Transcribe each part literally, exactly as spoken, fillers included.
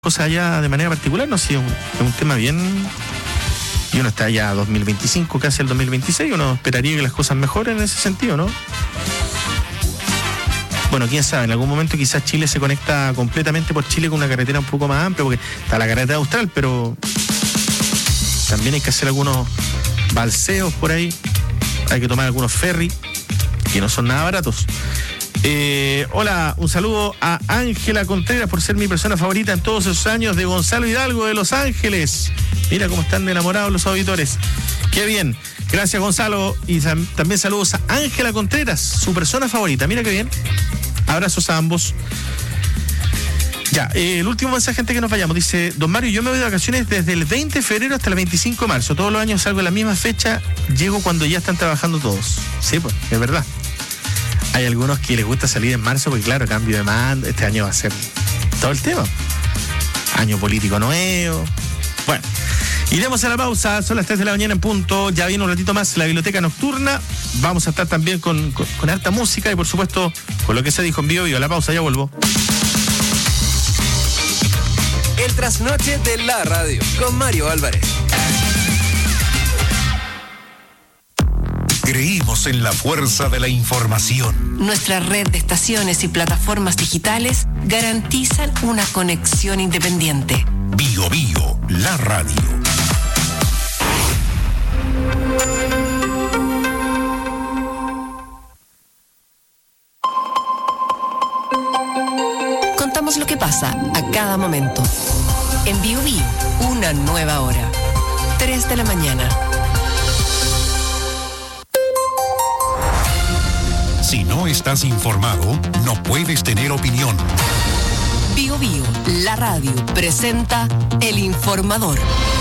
cosas allá de manera particular, no sé, es un, es un tema bien, y uno está ya dos mil veinticinco, casi el dos mil veintiséis, uno esperaría que las cosas mejoren en ese sentido, ¿no? Bueno, quién sabe, en algún momento quizás Chile se conecta completamente por Chile con una carretera un poco más amplia, porque está la carretera austral, pero también hay que hacer algunos balseos por ahí, hay que tomar algunos ferries, que no son nada baratos. Eh, hola, un saludo a Ángela Contreras por ser mi persona favorita en todos esos años, de Gonzalo Hidalgo de Los Ángeles. Mira cómo están enamorados los auditores. Qué bien. Gracias, Gonzalo. Y también saludos a Ángela Contreras, su persona favorita. Mira qué bien. Abrazos a ambos. Ya, eh, el último mensaje antes que nos vayamos. Dice, don Mario, yo me voy de vacaciones desde el veinte de febrero hasta el veinticinco de marzo. Todos los años salgo en la misma fecha, llego cuando ya están trabajando todos. Sí, pues, es verdad. Hay algunos que les gusta salir en marzo porque, claro, cambio de mando. Este año va a ser todo el tema. Año político nuevo. Bueno, iremos a la pausa. Son las tres de la mañana en punto. Ya viene un ratito más la biblioteca nocturna. Vamos a estar también con, con, con harta música y, por supuesto, con lo que se dijo en vivo. Y a la pausa, ya vuelvo. El trasnoche de la radio con Mario Álvarez. Creímos en la fuerza de la información. Nuestra red de estaciones y plataformas digitales garantizan una conexión independiente. Bio Bio, la radio. Contamos lo que pasa a cada momento. En Bio Bio, una nueva hora. tres de la mañana. Si no estás informado, no puedes tener opinión. Bio Bio, la radio, presenta El Informador.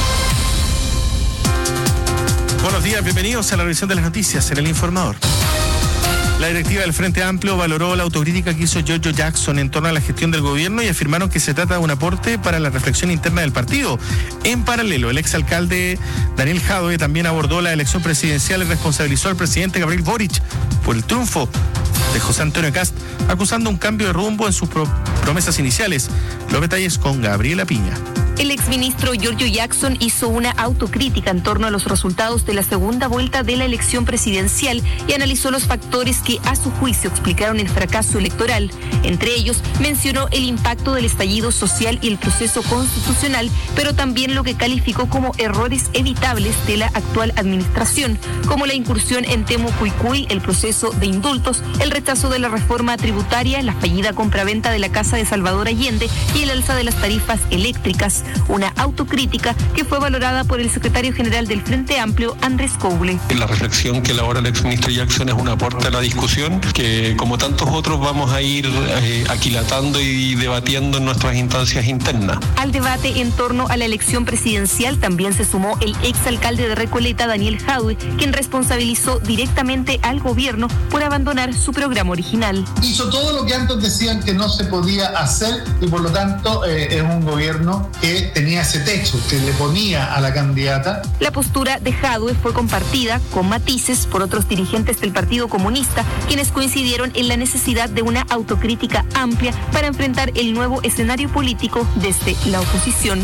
Buenos días, bienvenidos a la revisión de las noticias en El Informador. La directiva del Frente Amplio valoró la autocrítica que hizo Giorgio Jackson en torno a la gestión del gobierno y afirmaron que se trata de un aporte para la reflexión interna del partido. En paralelo, el exalcalde Daniel Jadwe también abordó la elección presidencial y responsabilizó al presidente Gabriel Boric por el triunfo de José Antonio Kast, acusando un cambio de rumbo en sus pro- promesas iniciales. Los detalles con Gabriela Piña. El exministro Giorgio Jackson hizo una autocrítica en torno a los resultados de la segunda vuelta de la elección presidencial y analizó los factores que, a su juicio, explicaron el fracaso electoral. Entre ellos, mencionó el impacto del estallido social y el proceso constitucional, pero también lo que calificó como errores evitables de la actual administración, como la incursión en Temu Cuicuy, el proceso de indultos, el rechazo de la reforma tributaria, la fallida compraventa de la casa de Salvador Allende y el alza de las tarifas eléctricas. Una autocrítica que fue valorada por el secretario general del Frente Amplio, Andrés Couble. La reflexión que elabora el exministro Jackson es un aporte a la discusión que, como tantos otros, vamos a ir eh, aquilatando y debatiendo en nuestras instancias internas. Al debate en torno a la elección presidencial también se sumó el exalcalde de Recoleta, Daniel Jadwe, quien responsabilizó directamente al gobierno por abandonar su programa original. Hizo todo lo que antes decían que no se podía hacer y por lo tanto eh, es un gobierno que tenía ese techo que le ponía a la candidata. La postura de Jadwe fue compartida con matices por otros dirigentes del Partido Comunista, quienes coincidieron en la necesidad de una autocrítica amplia para enfrentar el nuevo escenario político desde la oposición.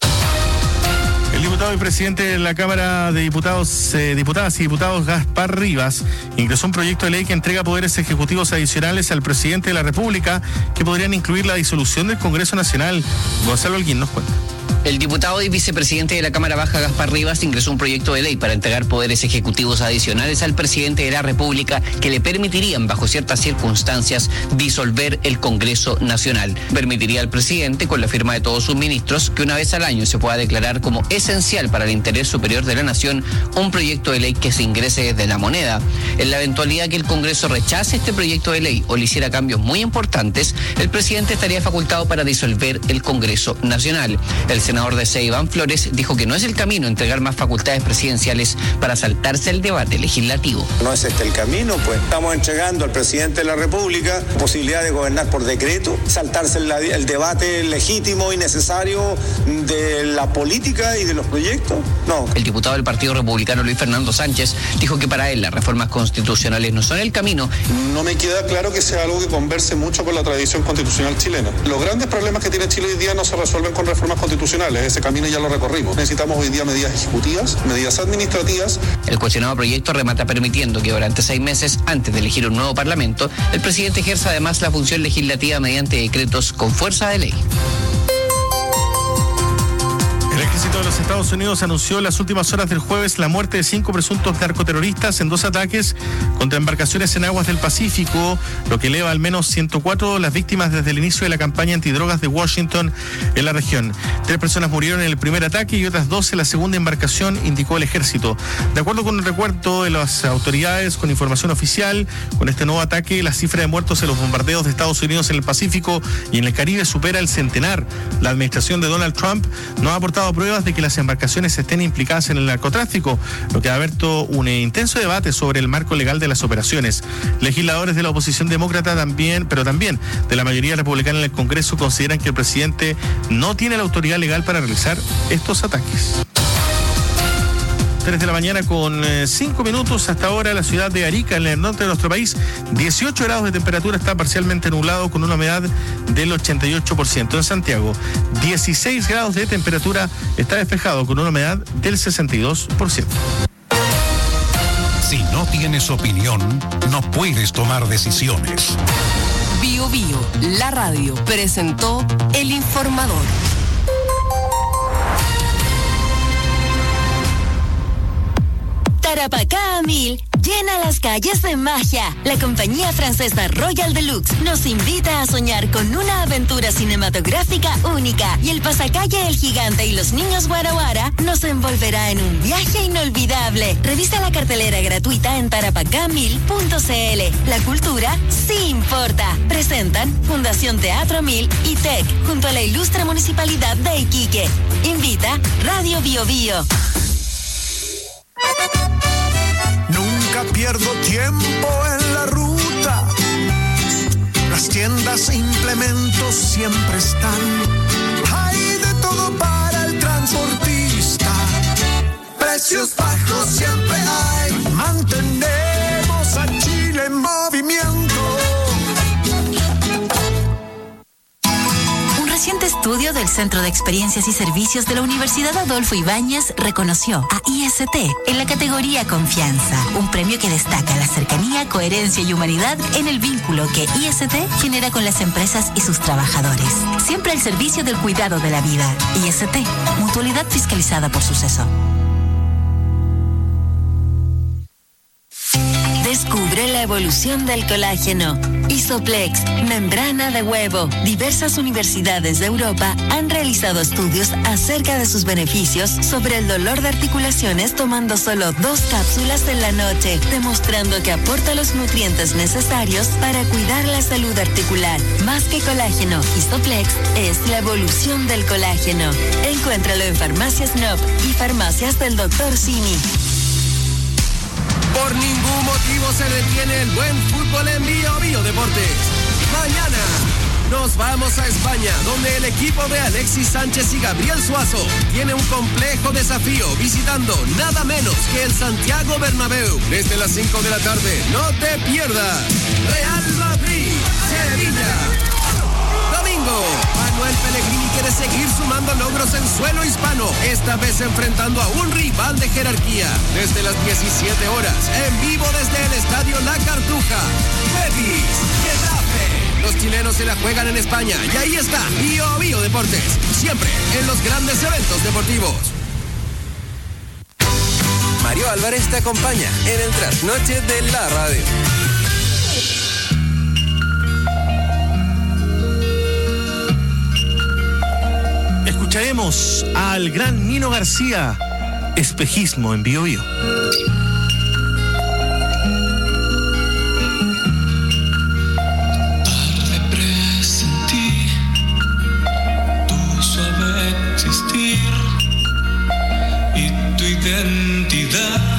El diputado y presidente de la Cámara de Diputados, eh, Diputadas y Diputados, Gaspar Rivas, ingresó un proyecto de ley que entrega poderes ejecutivos adicionales al presidente de la República, que podrían incluir la disolución del Congreso Nacional. Gonzalo Holguín nos cuenta. El diputado y vicepresidente de la Cámara Baja, Gaspar Rivas, ingresó un proyecto de ley para entregar poderes ejecutivos adicionales al presidente de la República que le permitirían, bajo ciertas circunstancias, disolver el Congreso Nacional. Permitiría al presidente, con la firma de todos sus ministros, que una vez al año se pueda declarar como esencial para el interés superior de la nación un proyecto de ley que se ingrese desde la moneda. En la eventualidad que el Congreso rechace este proyecto de ley o le hiciera cambios muy importantes, el presidente estaría facultado para disolver el Congreso Nacional. El senador D C, Iván Flores, dijo que no es el camino entregar más facultades presidenciales para saltarse el debate legislativo. No es este el camino, pues estamos entregando al presidente de la República posibilidad de gobernar por decreto, saltarse el, el debate legítimo y necesario de la política y de los proyectos. No. El diputado del Partido Republicano, Luis Fernando Sánchez, dijo que para él las reformas constitucionales no son el camino. No me queda claro que sea algo que converse mucho con la tradición constitucional chilena. Los grandes problemas que tiene Chile hoy día no se resuelven con reformas constitucionales, ese camino ya lo recorrimos. Necesitamos hoy día medidas ejecutivas, medidas administrativas. El cuestionado proyecto remata permitiendo que durante seis meses, antes de elegir un nuevo parlamento, el presidente ejerza además la función legislativa mediante decretos con fuerza de ley. El ejército de los Estados Unidos anunció en las últimas horas del jueves la muerte de cinco presuntos narcoterroristas en dos ataques contra embarcaciones en aguas del Pacífico, lo que eleva al menos ciento cuatro las víctimas desde el inicio de la campaña antidrogas de Washington en la región. Tres personas murieron en el primer ataque y otras dos en la segunda embarcación, indicó el ejército. De acuerdo con el recuento de las autoridades, con información oficial, con este nuevo ataque, la cifra de muertos en los bombardeos de Estados Unidos en el Pacífico y en el Caribe supera el centenar. La administración de Donald Trump no ha aportado pruebas de que las embarcaciones estén implicadas en el narcotráfico, lo que ha abierto un intenso debate sobre el marco legal de las operaciones. Legisladores de la oposición demócrata también, pero también de la mayoría republicana en el Congreso, consideran que el presidente no tiene la autoridad legal para realizar estos ataques. tres de la mañana con cinco minutos. Hasta ahora la ciudad de Arica, en el norte de nuestro país, dieciocho grados de temperatura, está parcialmente nublado con una humedad del ochenta y ocho por ciento. En Santiago, dieciséis grados de temperatura, está despejado con una humedad del sesenta y dos por ciento. Si no tienes opinión, no puedes tomar decisiones. Bio Bio, la radio, presentó El Informador. Tarapacá a mil llena las calles de magia. La compañía francesa Royal Deluxe nos invita a soñar con una aventura cinematográfica única, y el pasacalle El Gigante y los Niños Guara Guara nos envolverá en un viaje inolvidable. Revisa la cartelera gratuita en tarapacá mil punto c l. La cultura sí importa. Presentan Fundación Teatro Mil y T E C junto a la ilustre Municipalidad de Iquique. Invita Radio Bio Bio. Nunca pierdo tiempo en la ruta. Las tiendas e implementos siempre están. Hay de todo para el transportista. Precios bajos siempre hay. Mantenemos a Chile en movimiento. Un reciente estudio del Centro de Experiencias y Servicios de la Universidad Adolfo Ibáñez reconoció a I S T en la categoría Confianza, un premio que destaca la cercanía, coherencia y humanidad en el vínculo que I S T genera con las empresas y sus trabajadores. Siempre al servicio del cuidado de la vida. I S T, mutualidad fiscalizada por Suceso. Descubre la evolución del colágeno. Isoplex, membrana de huevo. Diversas universidades de Europa han realizado estudios acerca de sus beneficios sobre el dolor de articulaciones tomando solo dos cápsulas en la noche, demostrando que aporta los nutrientes necesarios para cuidar la salud articular. Más que colágeno, Isoplex es la evolución del colágeno. Encuéntralo en Farmacias N O P y farmacias del doctor Simi. Por ningún motivo se detiene el buen fútbol en Bio Bio Deportes. Mañana nos vamos a España, donde el equipo de Alexis Sánchez y Gabriel Suazo tiene un complejo desafío visitando nada menos que el Santiago Bernabéu. Desde las cinco de la tarde, no te pierdas. Real Madrid, Sevilla. Domingo, Manuel Pellegrini quiere seguir sumando logros en suelo hispano, esta vez enfrentando a un rival de jerarquía. Desde las diecisiete horas, en vivo desde el Estadio La Cartuja. Betis, Getafe. Los chilenos se la juegan en España y ahí está Bio Bio Deportes, siempre en los grandes eventos deportivos. Mario Álvarez te acompaña en el trasnoche de la radio. Escucharemos al gran Nino García, Espejismo en Bio Bio. Tarde presentí tu suave existir. identidad.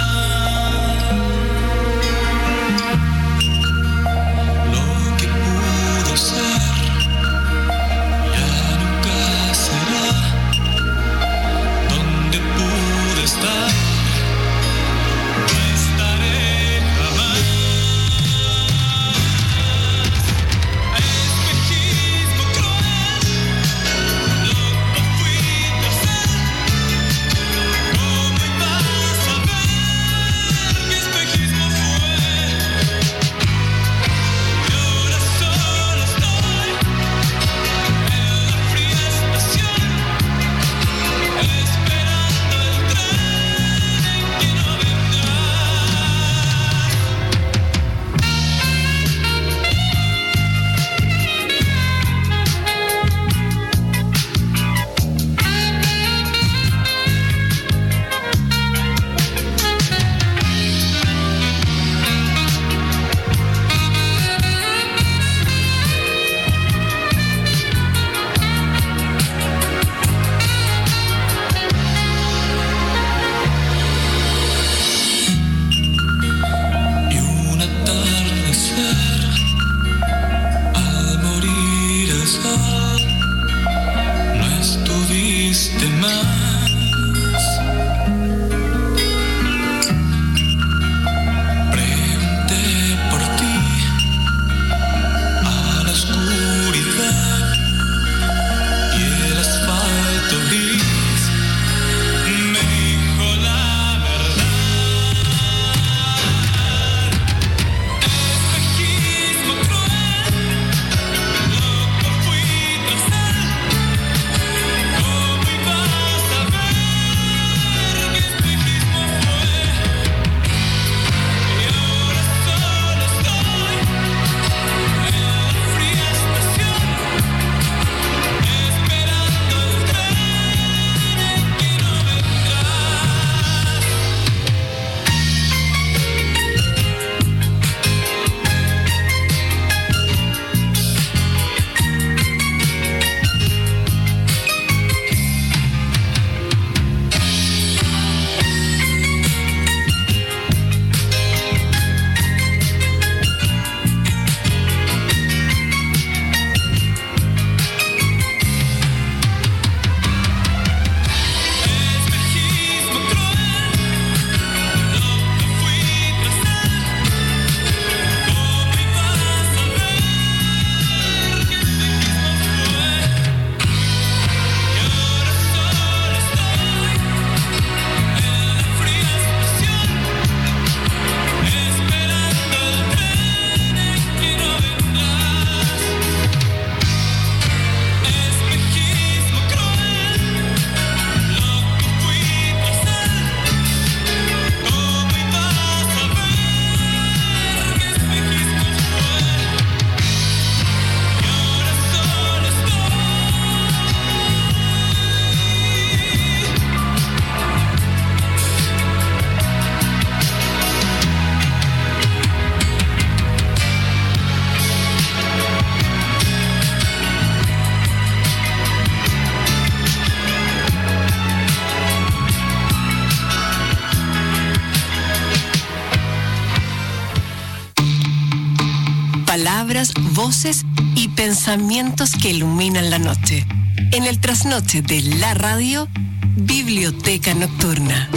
Palabras, voces y pensamientos que iluminan la noche. En el trasnoche de la radio, Biblioteca Nocturna.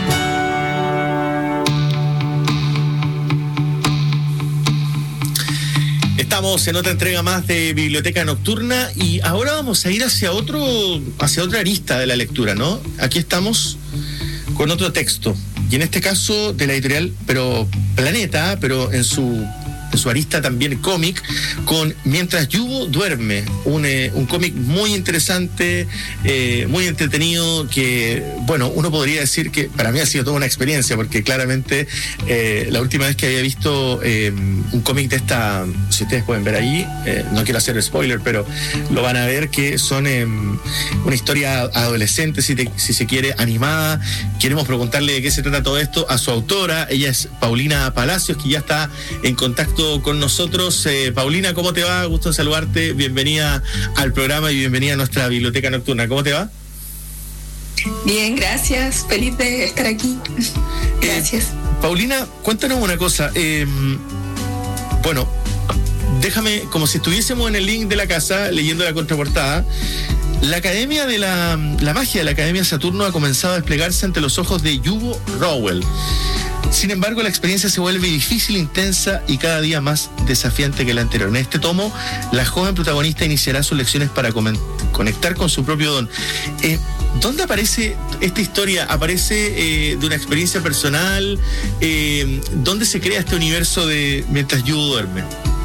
Estamos en otra entrega más de Biblioteca Nocturna y ahora vamos a ir hacia otro, hacia otra arista de la lectura, ¿no? Aquí estamos con otro texto, y en este caso de la editorial, pero Planeta, pero en su en su arista también cómic, con Mientras Yugo Duerme, un, eh, un cómic muy interesante, eh, muy entretenido, que, bueno, uno podría decir que para mí ha sido toda una experiencia, porque claramente eh, la última vez que había visto eh, un cómic de esta, si ustedes pueden ver ahí, eh, no quiero hacer spoiler, pero lo van a ver, que son eh, una historia adolescente, si, te, si se quiere, animada. Queremos preguntarle de qué se trata todo esto a su autora. Ella es Paulina Palacios, que ya está en contacto con nosotros. eh, Paulina, ¿cómo te va? Gusto en saludarte, bienvenida al programa y bienvenida a nuestra Biblioteca Nocturna. ¿Cómo te va? Bien, gracias. Feliz de estar aquí. Gracias. Eh, Paulina, cuéntanos una cosa. Eh, bueno, déjame, como si estuviésemos en el link de la casa, leyendo la contraportada. La Academia de la, la Magia de la Academia Saturno ha comenzado a desplegarse ante los ojos de Yuval Rowell. Sin embargo, la experiencia se vuelve difícil, intensa y cada día más desafiante que la anterior. En este tomo, la joven protagonista iniciará sus lecciones para conectar con su propio don. Eh, ¿Dónde aparece esta historia? ¿Aparece eh, de una experiencia personal? Eh, ¿Dónde se crea este universo de Mientras Yugo duerme?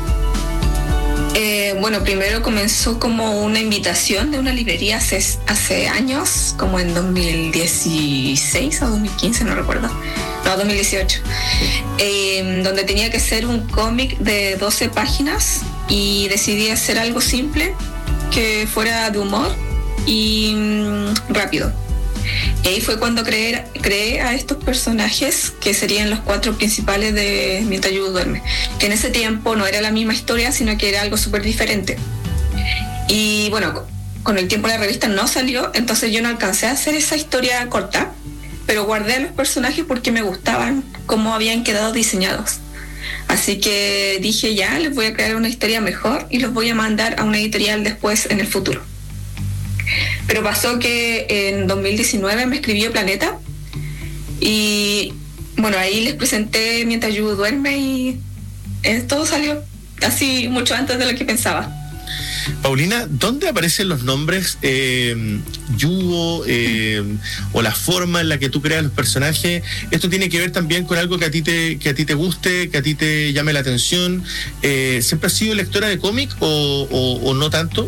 Eh, bueno, primero comenzó como una invitación de una librería hace, hace años, como en dos mil dieciséis o dos mil quince, no recuerdo. No, dos mil dieciocho. Eh, donde tenía que ser un cómic de doce páginas y decidí hacer algo simple, que fuera de humor y mmm, rápido. Y ahí fue cuando creé, creé a estos personajes que serían los cuatro principales de Mientras Yugo duerme, que en ese tiempo no era la misma historia, sino que era algo súper diferente. Y bueno, con el tiempo la revista no salió, entonces yo no alcancé a hacer esa historia corta, pero guardé a los personajes porque me gustaban cómo habían quedado diseñados. Así que dije, ya, les voy a crear una historia mejor y los voy a mandar a una editorial después en el futuro. Pero pasó que en dos mil diecinueve me escribió Planeta y bueno, ahí les presenté Mientras Yugo duerme y eh, todo salió así mucho antes de lo que pensaba. Paulina, ¿dónde aparecen los nombres eh, Yugo eh, o la forma en la que tú creas los personajes? ¿Esto tiene que ver también con algo que a ti te, que a ti te guste, que a ti te llame la atención? Eh, ¿Siempre has sido lectora de cómic o, o, o no tanto?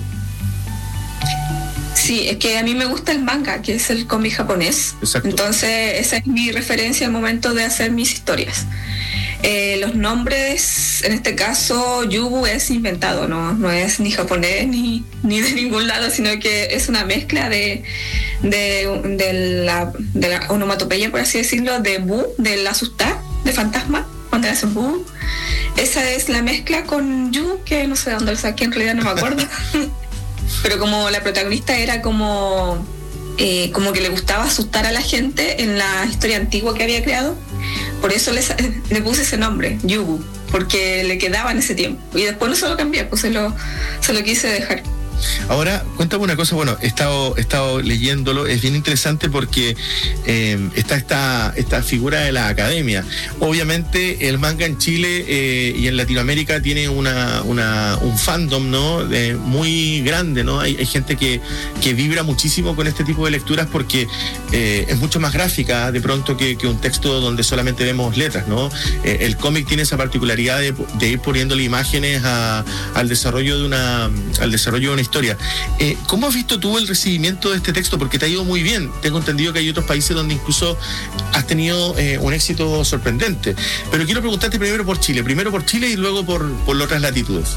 Sí, es que a mí me gusta el manga, que es el cómic japonés. Exacto. Entonces esa es mi referencia al momento de hacer mis historias. Eh, los nombres, en este caso, Yubu es inventado, no, no es ni japonés ni, ni de ningún lado, sino que es una mezcla de, de, de, la, de la onomatopeya, por así decirlo, de bu, del asustar, de fantasma, cuando le hacen bu. Esa es la mezcla con Yu, que no sé de dónde lo saqué, en realidad no me acuerdo. Pero como la protagonista era como, eh, como que le gustaba asustar a la gente en la historia antigua que había creado, por eso le, le puse ese nombre, Yubu, porque le quedaba en ese tiempo. Y después no se lo cambié, pues se lo, se lo quise dejar. Ahora, cuéntame una cosa, bueno, he estado, he estado leyéndolo, es bien interesante porque eh, está esta, esta figura de la academia. Obviamente el manga en Chile eh, y en Latinoamérica tiene una, una, un fandom, ¿no? Eh, muy grande, ¿no? Hay, hay gente que, que vibra muchísimo con este tipo de lecturas porque eh, es mucho más gráfica de pronto que, que un texto donde solamente vemos letras, ¿no? Eh, el cómic tiene esa particularidad de, de ir poniéndole imágenes a, al desarrollo de una, al desarrollo de una historia. Eh, ¿Cómo has visto tú el recibimiento de este texto? Porque te ha ido muy bien. Tengo entendido que hay otros países donde incluso has tenido eh, un éxito sorprendente. Pero quiero preguntarte primero por Chile. Primero por Chile y luego por, por las otras latitudes.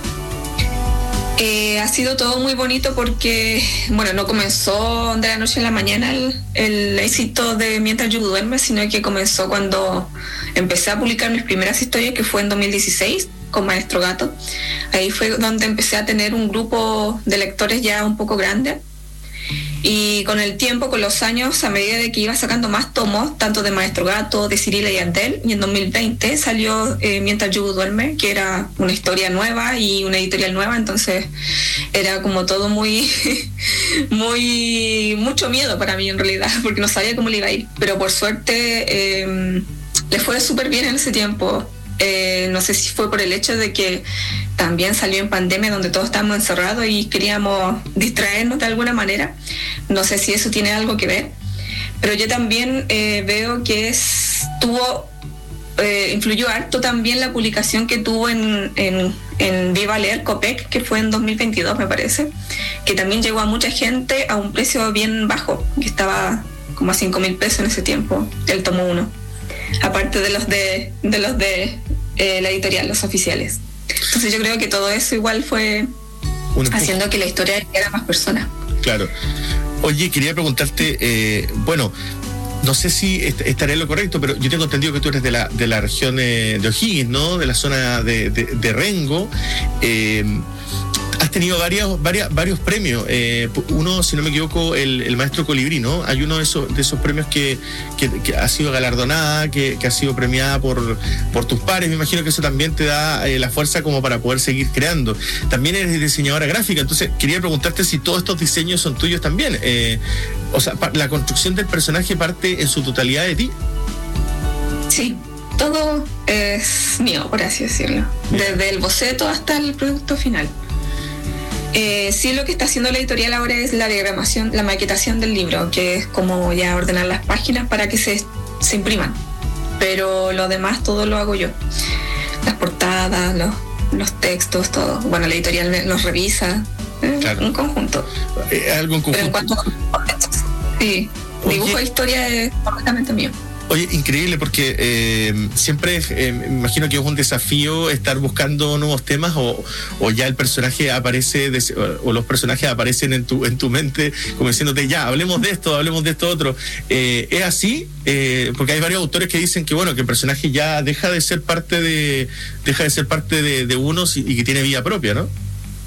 Eh, ha sido todo muy bonito porque, bueno, no comenzó de la noche a la mañana el, el éxito de Mientras Yugo duerme, sino que comenzó cuando empecé a publicar mis primeras historias, que fue en dos mil dieciséis, con Maestro Gato. Ahí fue donde empecé a tener un grupo de lectores ya un poco grande. Y con el tiempo, con los años, a medida de que iba sacando más tomos, tanto de Maestro Gato, de Cirila y Andel, y en dos mil veinte salió eh, Mientras Yugo duerme, que era una historia nueva y una editorial nueva, entonces era como todo muy, muy, mucho miedo para mí en realidad, porque no sabía cómo le iba a ir. Pero por suerte eh, le fue súper bien en ese tiempo. Eh, no sé si fue por el hecho de que también salió en pandemia donde todos estábamos encerrados y queríamos distraernos de alguna manera. No sé si eso tiene algo que ver, pero yo también eh, veo que es, tuvo, eh, influyó harto también la publicación que tuvo en, en, en Viva Leer Copec, que fue en dos mil veintidós me parece, que también llegó a mucha gente a un precio bien bajo, que estaba como a cinco mil pesos en ese tiempo, el tomo uno. Aparte de los de, de los de eh, la editorial, los oficiales. Entonces yo creo que todo eso igual fue haciendo que la historia llegara a más personas. Claro. Oye, quería preguntarte, eh, bueno, no sé si est- estaré en lo correcto, pero yo tengo entendido que tú eres de la, de la región eh, de O'Higgins, ¿no? De la zona de, de, de Rengo. Eh, ¿Has tenido varios, varias, varios premios. Eh, uno, si no me equivoco, el, el Maestro Colibrí, ¿no? Hay uno de esos, de esos premios que, que, que ha sido galardonada, que, que ha sido premiada por, por tus pares. Me imagino que eso también te da eh, la fuerza como para poder seguir creando. También eres diseñadora gráfica, entonces quería preguntarte si todos estos diseños son tuyos también. Eh, o sea, la construcción del personaje parte en su totalidad de ti. Sí. Todo es mío, por así decirlo. Desde el boceto hasta el producto final. Eh, sí, lo que está haciendo la editorial ahora es la diagramación, la maquetación del libro, que es como ya ordenar las páginas para que se, se impriman. Pero lo demás todo lo hago yo. Las portadas, los, los textos, todo. Bueno, la editorial los revisa. Claro. Un conjunto. Eh, algo en conjunto. Pero en cuanto a textos, sí. Oye, dibujo de historia es completamente mío. Oye, increíble, porque eh, siempre eh, me imagino que es un desafío estar buscando nuevos temas o, o ya el personaje aparece de, o, o los personajes aparecen en tu en tu mente como diciéndote ya, hablemos de esto, hablemos de esto otro. Eh, ¿Es así? Eh, porque hay varios autores que dicen que bueno, que el personaje ya deja de ser parte de deja de ser parte de, de unos y, y que tiene vida propia, ¿no?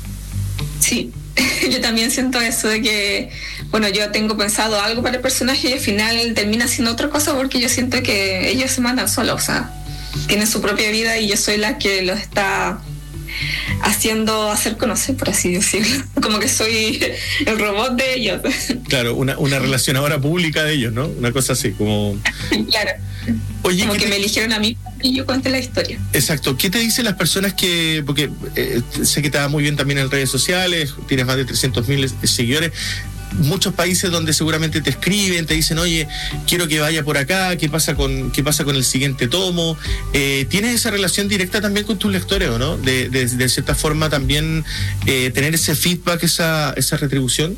Sí. Yo también siento eso de que, bueno, yo tengo pensado algo para el personaje y al final termina siendo otra cosa porque yo siento que ellos se mandan solos, o sea, tienen su propia vida y yo soy la que los está haciendo hacer conocer, por así decirlo. Como que soy el robot de ellos. Claro, una, una relacionadora pública de ellos, ¿no? Una cosa así, como... Claro. Oye, como que te... me eligieron a mí y yo conté la historia. Exacto. ¿Qué te dicen las personas que, porque eh, sé que te va muy bien también en redes sociales, tienes más de trescientos mil seguidores, muchos países donde seguramente te escriben, te dicen, oye, quiero que vaya por acá, ¿qué pasa con qué pasa con el siguiente tomo? Eh, ¿Tienes esa relación directa también con tus lectores, o no? De, de, de cierta forma también eh, tener ese feedback, esa, esa retribución.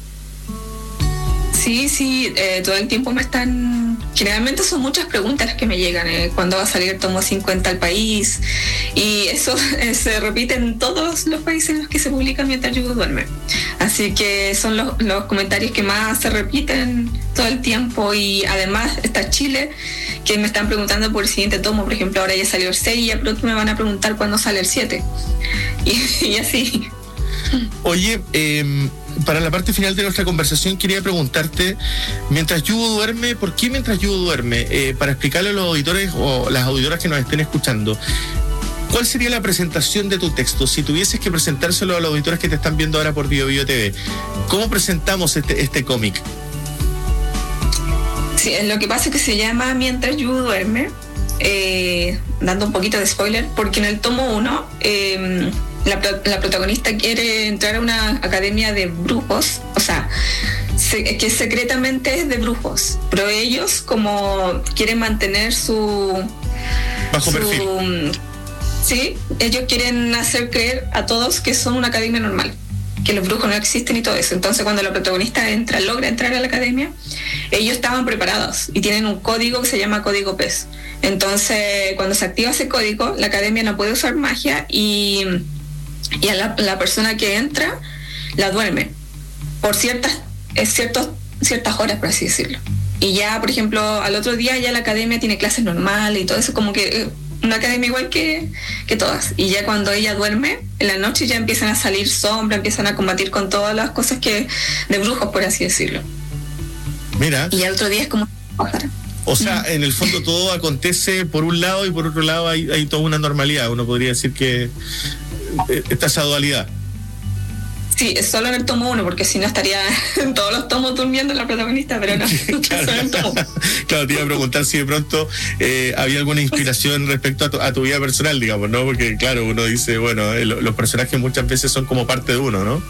Sí, sí, eh, todo el tiempo me están... Generalmente son muchas preguntas las que me llegan, eh, cuándo va a salir el tomo cincuenta al país, y eso eh, se repite en todos los países en los que se publica Mientras Yugo duerme. Así que son los, los comentarios que más se repiten todo el tiempo, y además está Chile, que me están preguntando por el siguiente tomo. Por ejemplo, ahora ya salió el seis y ya pronto me van a preguntar cuándo sale el siete. Y, y así. Oye, eh, para la parte final de nuestra conversación quería preguntarte, Mientras Yugo duerme, ¿por qué Mientras Yugo duerme? Eh, para explicarle a los auditores o las auditoras que nos estén escuchando, ¿cuál sería la presentación de tu texto? Si tuvieses que presentárselo a los auditores que te están viendo ahora por Bio Bio T V, ¿cómo presentamos este, este cómic? Sí, lo que pasa es que se llama Mientras Yugo duerme, eh, dando un poquito de spoiler, porque en el tomo uno... Eh, La, la protagonista quiere entrar a una academia de brujos, o sea, se, que secretamente es de brujos, pero ellos como quieren mantener su... Bajo su, perfil. Sí, ellos quieren hacer creer a todos que son una academia normal, que los brujos no existen y todo eso. Entonces cuando la protagonista entra, logra entrar a la academia, ellos estaban preparados y tienen un código que se llama código P E S. Entonces cuando se activa ese código, la academia no puede usar magia y... y a la, la persona que entra la duerme por ciertas ciertos, ciertas horas, por así decirlo, y ya, por ejemplo, al otro día ya la academia tiene clases normales y todo eso, como que una academia igual que, que todas, y ya cuando ella duerme en la noche ya empiezan a salir sombras, empiezan a combatir con todas las cosas que de brujos, por así decirlo. Mira, y al otro día es como o sea, en el fondo todo acontece por un lado y por otro lado hay, hay toda una normalidad. Uno podría decir que está esa dualidad. Sí, es solo en el tomo uno, porque si no estaría en todos los tomos durmiendo la protagonista, pero no, claro, solo en el tomo. Claro, te iba a preguntar si de pronto eh, había alguna inspiración respecto a tu, a tu vida personal, digamos, ¿no? Porque claro, uno dice, bueno, eh, los personajes muchas veces son como parte de uno, ¿no?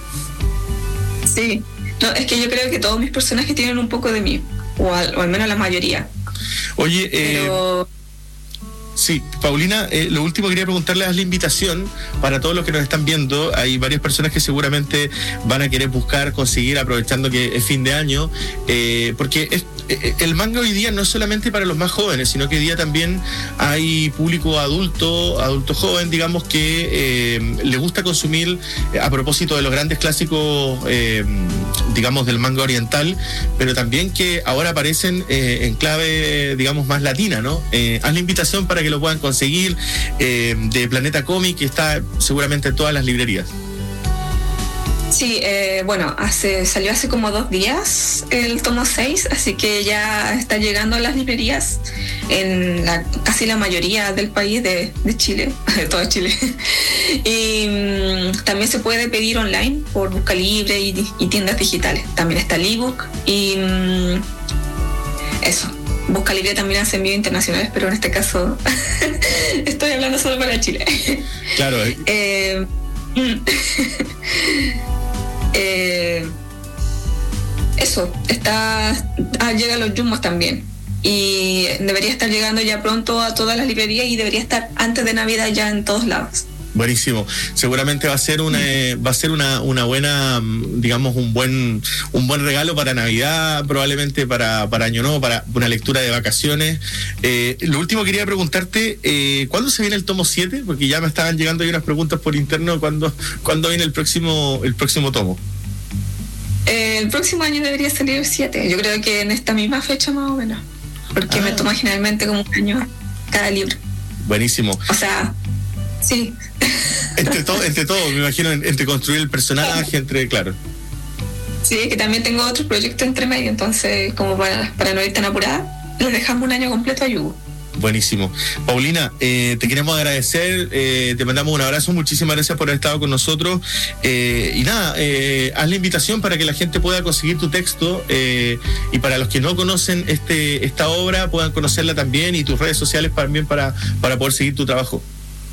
Sí, no, es que yo creo que todos mis personajes tienen un poco de mí, o al, o al menos la mayoría. Oye, eh... pero... Sí, Paulina, eh, lo último quería preguntarle es la invitación para todos los que nos están viendo. Hay varias personas que seguramente van a querer buscar, conseguir, aprovechando que es fin de año, eh, porque es, eh, el manga hoy día no es solamente para los más jóvenes, sino que hoy día también hay público adulto, adulto joven, digamos, que eh, le gusta consumir, eh, a propósito de los grandes clásicos, eh, digamos, del manga oriental, pero también que ahora aparecen eh, en clave, digamos, más latina, ¿no? Eh, haz la invitación para que lo puedan conseguir, eh, de Planeta Cómic, que está seguramente en todas las librerías. Sí, eh, bueno, hace, salió hace como dos días el tomo seis, así que ya está llegando a las librerías en la, casi la mayoría del país de, de Chile, de todo Chile. Y um, también se puede pedir online por Busca Libre y, y tiendas digitales. También está el ebook y um, eso. Busca Libre también hace envíos internacionales, pero en este caso estoy hablando solo para Chile. Claro. Eh, eh, eso, está ah, llegan los Jumbos también. Y debería estar llegando ya pronto a todas las librerías y debería estar antes de Navidad ya en todos lados. Buenísimo. Seguramente va a ser una eh, va a ser una, una buena, digamos, un buen un buen regalo para Navidad, probablemente para, para Año Nuevo, para una lectura de vacaciones. Eh, lo último quería preguntarte, eh, ¿cuándo se viene el tomo siete? Porque ya me estaban llegando ahí unas preguntas por interno, ¿cuándo, ¿cuándo viene el próximo el próximo tomo? Eh, el próximo año debería salir el siete. Yo creo que en esta misma fecha más o menos. Porque ah. me toma generalmente como un año cada libro. Buenísimo. O sea, sí. Entre todo, entre todo, me imagino, entre construir el personaje, entre, claro. Sí, que también tengo otro proyecto entre medio, entonces, como para, para no ir tan apurada, les dejamos un año completo a Yugo. Buenísimo. Paulina, eh, te queremos agradecer, eh, te mandamos un abrazo, muchísimas gracias por haber estado con nosotros. Eh, y nada, eh, haz la invitación para que la gente pueda conseguir tu texto eh, y para los que no conocen este esta obra puedan conocerla también y tus redes sociales también para, para poder seguir tu trabajo.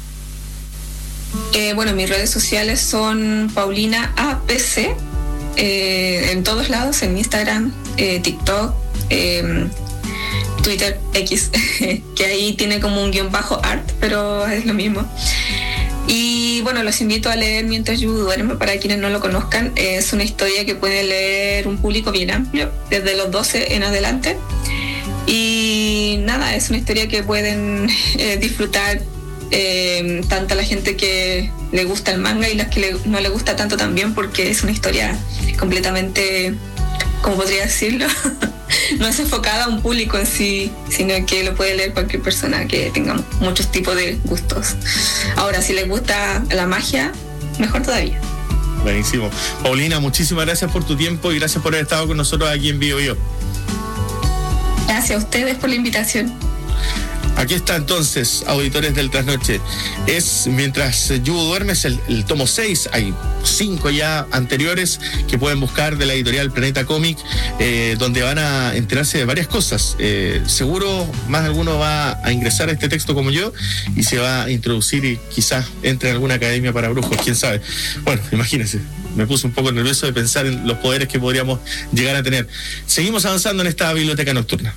Eh, bueno, mis redes sociales son Paulina A P C, eh, en todos lados, en Instagram, eh, TikTok, eh, Twitter, X, que ahí tiene como un guión bajo art, pero es lo mismo. Y bueno, los invito a leer Mientras Yugo duerme, para quienes no lo conozcan. Es una historia que puede leer un público bien amplio, desde los doce en adelante. Y nada, es una historia que pueden eh, disfrutar eh, tanto a la gente que le gusta el manga y las que le, no le gusta tanto también, porque es una historia completamente, ¿cómo podría decirlo? No es enfocada a un público en sí, sino que lo puede leer cualquier persona que tenga muchos tipos de gustos. Ahora, si les gusta la magia, mejor todavía. Buenísimo. Paulina, muchísimas gracias por tu tiempo y gracias por haber estado con nosotros aquí en Bio Bio. Gracias a ustedes por la invitación. Aquí está entonces, auditores del Trasnoche. Es Mientras Yugo duerme, es el, el tomo seis. Hay cinco ya anteriores que pueden buscar de la editorial Planeta Cómic, eh, donde van a enterarse de varias cosas. Eh, seguro más de alguno va a ingresar a este texto como yo y se va a introducir y quizás entre en alguna academia para brujos, quién sabe. Bueno, imagínense. Me puse un poco nervioso de pensar en los poderes que podríamos llegar a tener. Seguimos avanzando en esta biblioteca nocturna.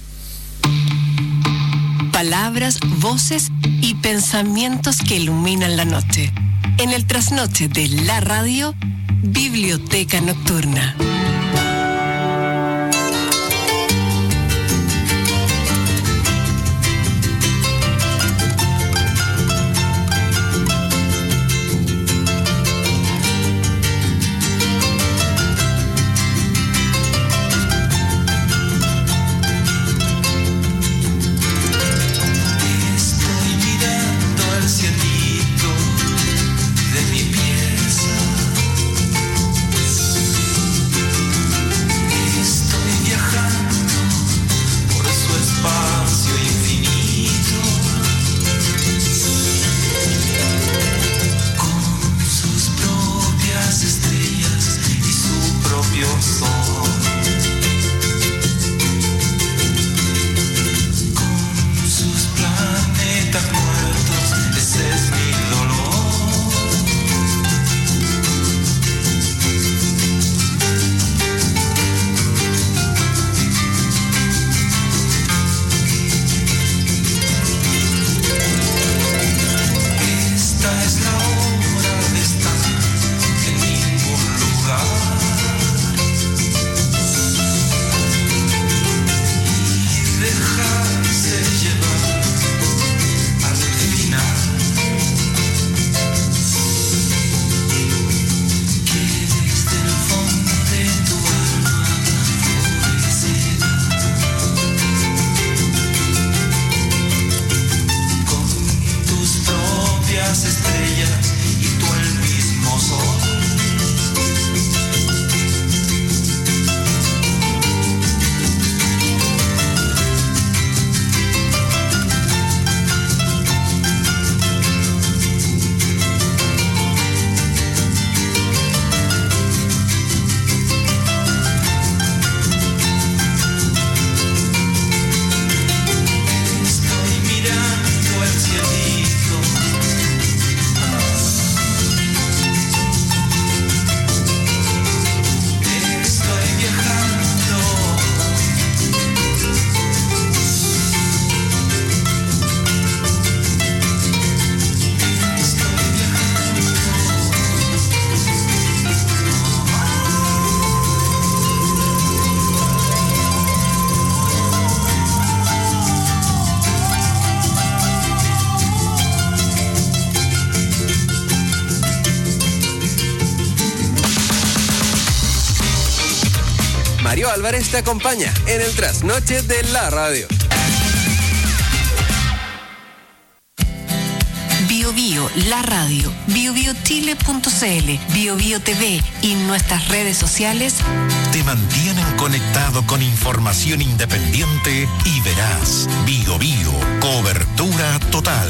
Palabras, voces y pensamientos que iluminan la noche. En el trasnoche de la radio, Biblioteca Nocturna. De mi pieza Mario Álvarez te acompaña en el trasnoche de la radio. Bio Bio, la radio, bio bio chile punto c l, Bio Bio T V y nuestras redes sociales te mantienen conectado con información independiente y veraz. Bio Bio, cobertura total.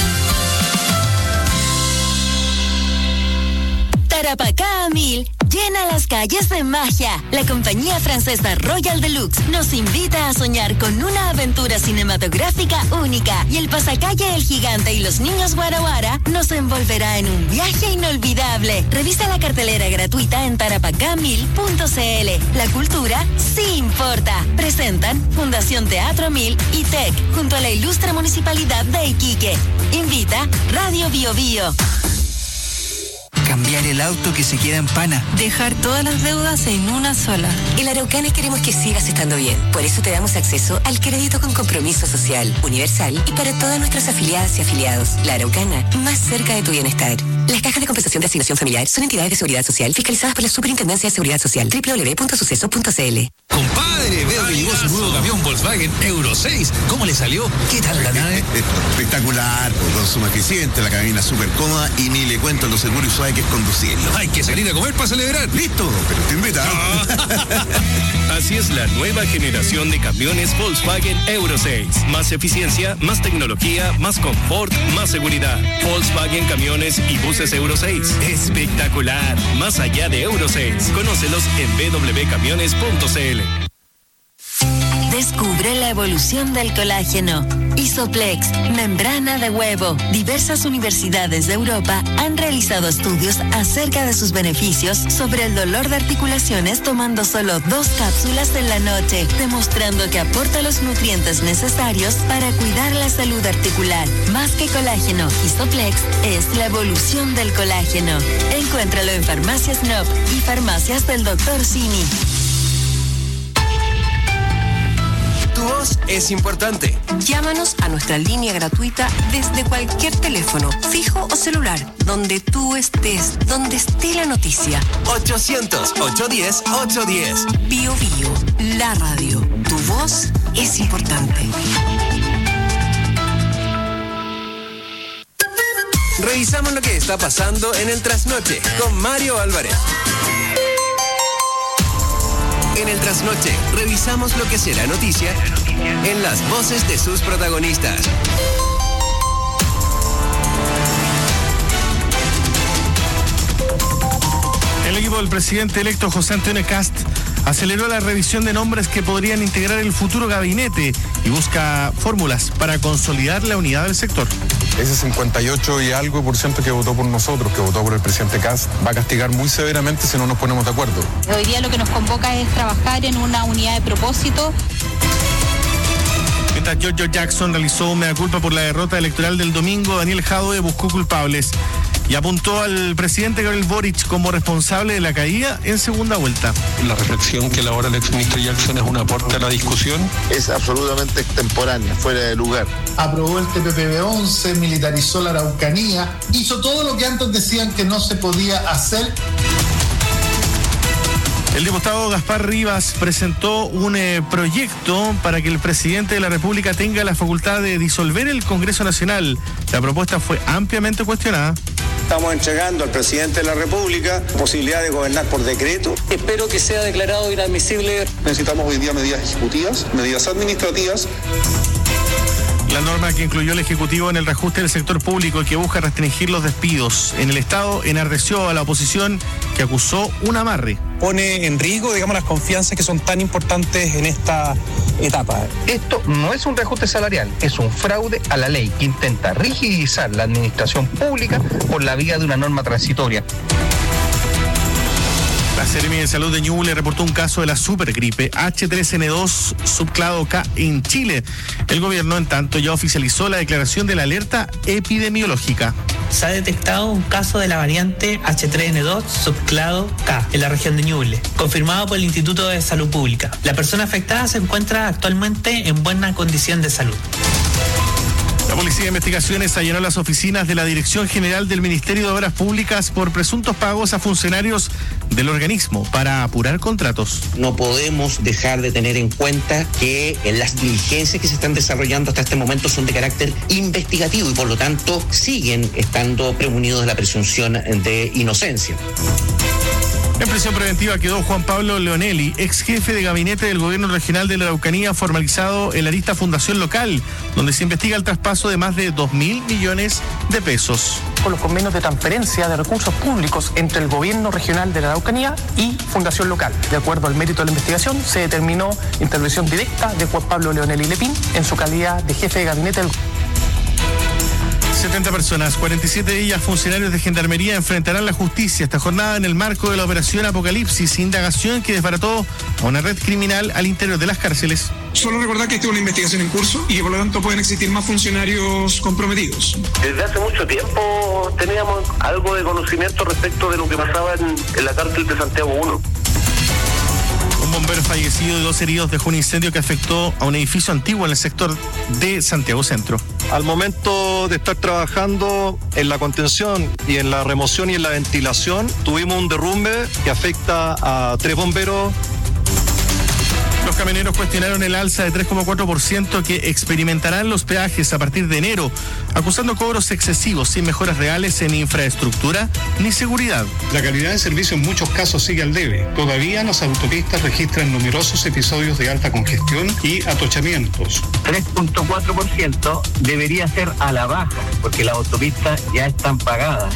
Tarapacá a mil llena las calles de magia. La compañía francesa Royal Deluxe nos invita a soñar con una aventura cinematográfica única y el pasacalle El Gigante y los Niños Guara Guara nos envolverá en un viaje inolvidable. Revisa la cartelera gratuita en tarapacá mil punto c l. La cultura sí importa. Presentan Fundación Teatro Mil y T E C junto a la ilustre Municipalidad de Iquique. Invita Radio Bio Bio. Cambiar el auto que se queda en pana. Dejar todas las deudas en una sola. En la Araucana queremos que sigas estando bien. Por eso te damos acceso al crédito con compromiso social, universal y para todas nuestras afiliadas y afiliados. La Araucana, más cerca de tu bienestar. Las cajas de compensación de asignación familiar son entidades de seguridad social fiscalizadas por la Superintendencia de Seguridad Social. doble u doble u doble u punto suceso punto c l. Compadre, veo que llegó su nuevo camión Volkswagen Euro seis. ¿Cómo le salió? ¿Qué tal la nave? Espectacular, consumo eficiente, la cabina súper cómoda y ni le cuento lo seguro y suave que es conducirlo. Hay que salir a comer para celebrar. Listo, pero te invita. Así es la nueva generación de camiones Volkswagen Euro seis. Más eficiencia, más tecnología, más confort, más seguridad. Volkswagen Camiones y Buses Euro seis. Espectacular. Más allá de Euro seis. Conócelos en b w camiones punto c l. Descubre la evolución del colágeno. Isoplex, membrana de huevo. Diversas universidades de Europa han realizado estudios acerca de sus beneficios sobre el dolor de articulaciones tomando solo dos cápsulas en la noche, demostrando que aporta los nutrientes necesarios para cuidar la salud articular. Más que colágeno, Isoplex es la evolución del colágeno. Encuéntralo en Farmacias N O P y Farmacias del doctor Simi. Tu voz es importante. Llámanos a nuestra línea gratuita desde cualquier teléfono, fijo o celular, donde tú estés, donde esté la noticia. ochocientos, ochocientos diez, ochocientos diez. Bio Bio, la radio. Tu voz es importante. Revisamos lo que está pasando en el trasnoche con Mario Álvarez. En el trasnoche, revisamos lo que será noticia en las voces de sus protagonistas. El equipo del presidente electo José Antonio Kast aceleró la revisión de nombres que podrían integrar el futuro gabinete y busca fórmulas para consolidar la unidad del sector. Ese cincuenta y ocho y algo por ciento que votó por nosotros, que votó por el presidente Kast, va a castigar muy severamente si no nos ponemos de acuerdo. Hoy día lo que nos convoca es trabajar en una unidad de propósito. Mientras Giorgio Jackson realizó un mea culpa por la derrota electoral del domingo, Daniel Jadwe buscó culpables y apuntó al presidente Gabriel Boric como responsable de la caída en segunda vuelta. La reflexión que elabora el exministro Jackson es un aporte a la discusión. Es absolutamente extemporánea, fuera de lugar. Aprobó el T P P B once, militarizó la Araucanía, hizo todo lo que antes decían que no se podía hacer. El diputado Gaspar Rivas presentó un eh, proyecto para que el presidente de la República tenga la facultad de disolver el Congreso Nacional. La propuesta fue ampliamente cuestionada. Estamos entregando al presidente de la República posibilidad de gobernar por decreto. Espero que sea declarado inadmisible. Necesitamos hoy día medidas ejecutivas, medidas administrativas. La norma que incluyó el Ejecutivo en el reajuste del sector público y que busca restringir los despidos en el Estado enardeció a la oposición que acusó un amarre. Pone en riesgo, digamos, las confianzas que son tan importantes en esta etapa. Esto no es un reajuste salarial, es un fraude a la ley que intenta rigidizar la administración pública por la vía de una norma transitoria. La Seremi de Salud de Ñuble reportó un caso de la supergripe H tres N dos subclado K en Chile. El gobierno, en tanto, ya oficializó la declaración de la alerta epidemiológica. Se ha detectado un caso de la variante H tres N dos subclado K en la región de Ñuble, confirmado por el Instituto de Salud Pública. La persona afectada se encuentra actualmente en buena condición de salud. La Policía de Investigaciones allanó las oficinas de la Dirección General del Ministerio de Obras Públicas por presuntos pagos a funcionarios del organismo para apurar contratos. No podemos dejar de tener en cuenta que las diligencias que se están desarrollando hasta este momento son de carácter investigativo y por lo tanto siguen estando premunidos de la presunción de inocencia. En prisión preventiva quedó Juan Pablo Leonelli, ex jefe de gabinete del gobierno regional de la Araucanía, formalizado en la lista Fundación Local, donde se investiga el traspaso de más de dos mil millones de pesos. Con los convenios de transferencia de recursos públicos entre el gobierno regional de la Araucanía y Fundación Local. De acuerdo al mérito de la investigación, se determinó intervención directa de Juan Pablo Leonelli Lepín en su calidad de jefe de gabinete del setenta personas, cuarenta y siete de ellas funcionarios de Gendarmería, enfrentarán la justicia esta jornada en el marco de la operación Apocalipsis, indagación que desbarató a una red criminal al interior de las cárceles. Solo recordar que esta es una investigación en curso y que por lo tanto pueden existir más funcionarios comprometidos. Desde hace mucho tiempo teníamos algo de conocimiento respecto de lo que pasaba en, en la cárcel de Santiago uno. Un bombero fallecido y dos heridos dejó un incendio que afectó a un edificio antiguo en el sector de Santiago Centro. Al momento de estar trabajando en la contención y en la remoción y en la ventilación, tuvimos un derrumbe que afecta a tres bomberos. Los camioneros cuestionaron el alza de tres coma cuatro por ciento que experimentarán los peajes a partir de enero, acusando cobros excesivos sin mejoras reales en infraestructura ni seguridad. La calidad de servicio en muchos casos sigue al debe. Todavía las autopistas registran numerosos episodios de alta congestión y atochamientos. tres coma cuatro por ciento debería ser a la baja, porque las autopistas ya están pagadas.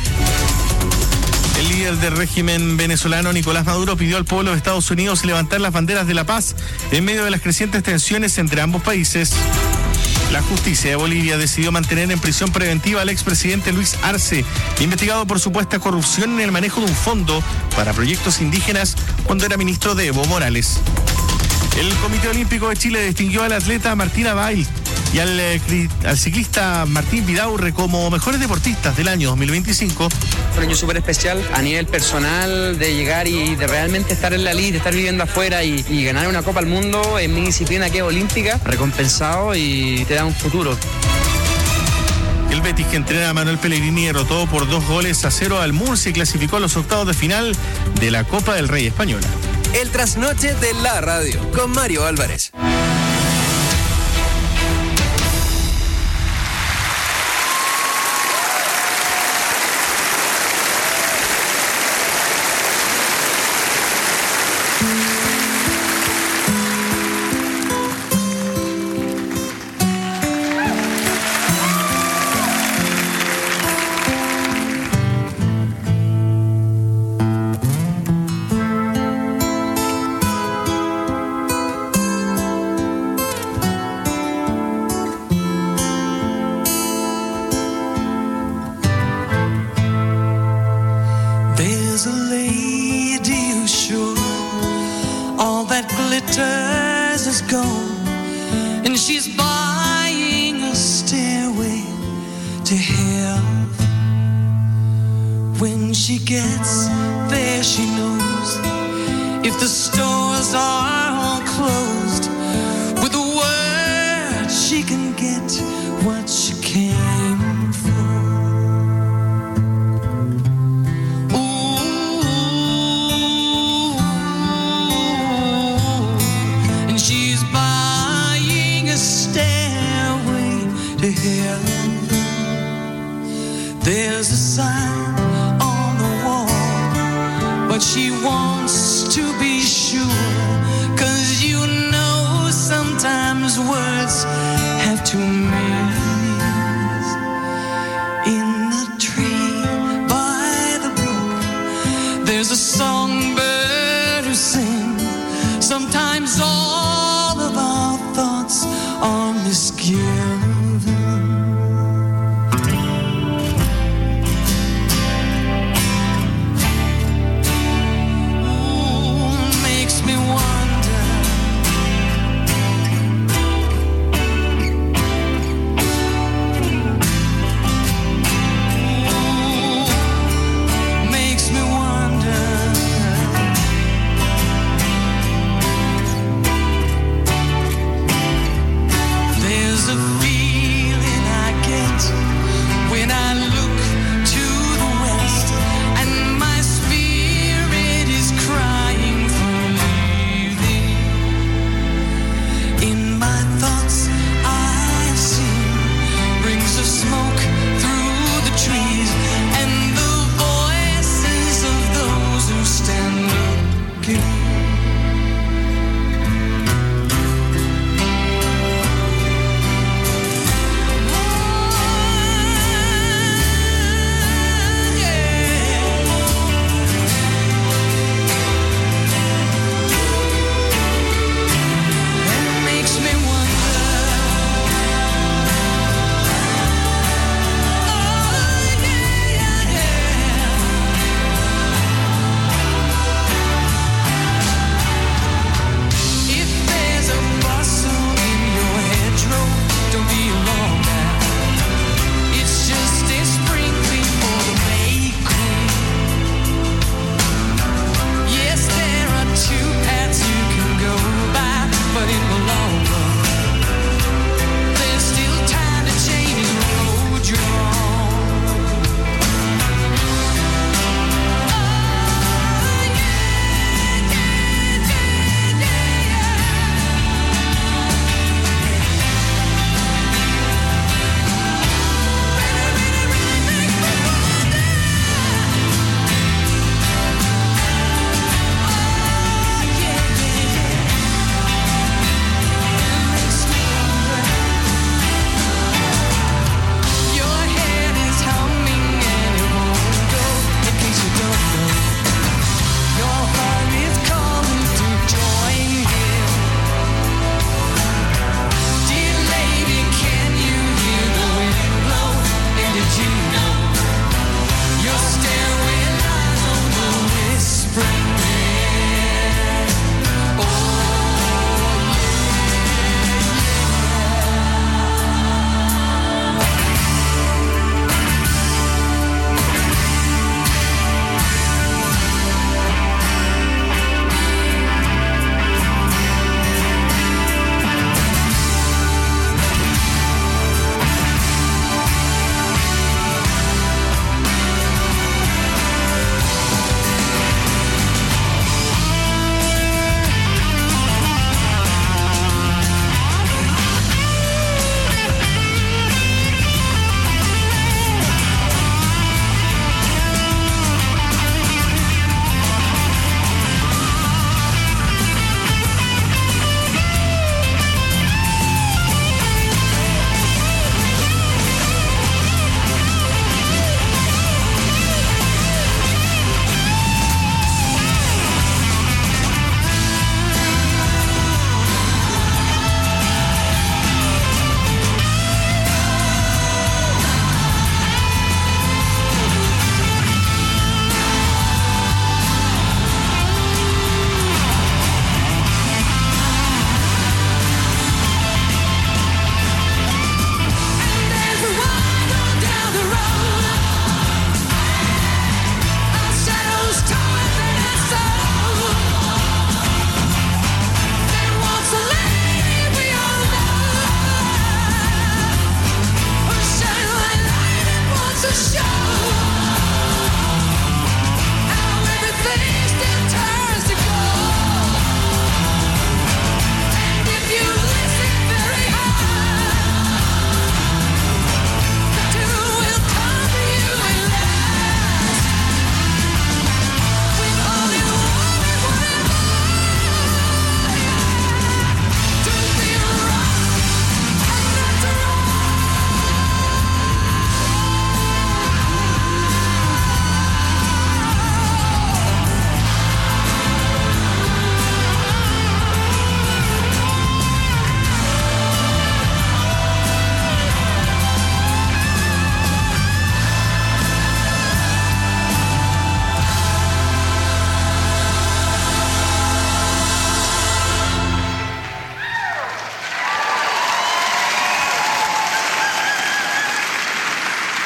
El líder del régimen venezolano, Nicolás Maduro, pidió al pueblo de Estados Unidos levantar las banderas de la paz en medio de las crecientes tensiones entre ambos países. La justicia de Bolivia decidió mantener en prisión preventiva al expresidente Luis Arce, investigado por supuesta corrupción en el manejo de un fondo para proyectos indígenas cuando era ministro de Evo Morales. El Comité Olímpico de Chile distinguió al atleta Martina Bail y al, eh, al ciclista Martín Vidaurre como mejores deportistas del año dos mil veinticinco. Un año súper especial a nivel personal, de llegar y de realmente estar en la lid, de estar viviendo afuera y, y ganar una Copa al Mundo en mi disciplina que es olímpica, recompensado y te da un futuro. El Betis, que entrena a Manuel Pellegrini, derrotó por dos goles a cero al Murcia y clasificó a los octavos de final de la Copa del Rey Española. El trasnoche de la radio con Mario Álvarez.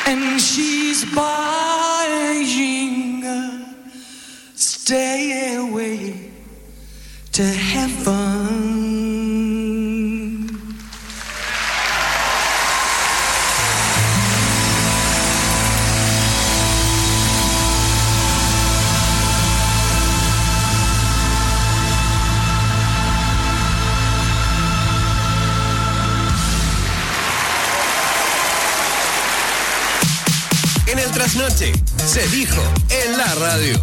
and she's buying a stairway to heaven. En el trasnoche se dijo en la radio.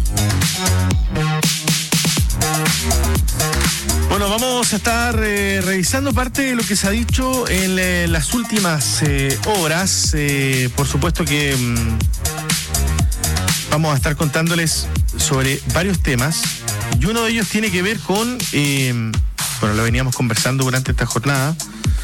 Bueno, vamos a estar eh, revisando parte de lo que se ha dicho en eh, las últimas eh, horas. Eh, por supuesto que mmm, vamos a estar contándoles sobre varios temas. Y uno de ellos tiene que ver con, eh, bueno, lo veníamos conversando durante esta jornada,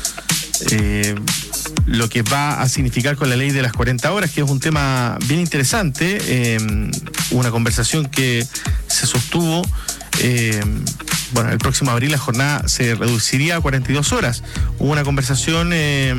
eh, lo que va a significar con la ley de las cuarenta horas, que es un tema bien interesante, eh, una conversación que se sostuvo, eh, bueno, el próximo abril la jornada se reduciría a cuarenta y dos horas. Hubo una conversación eh,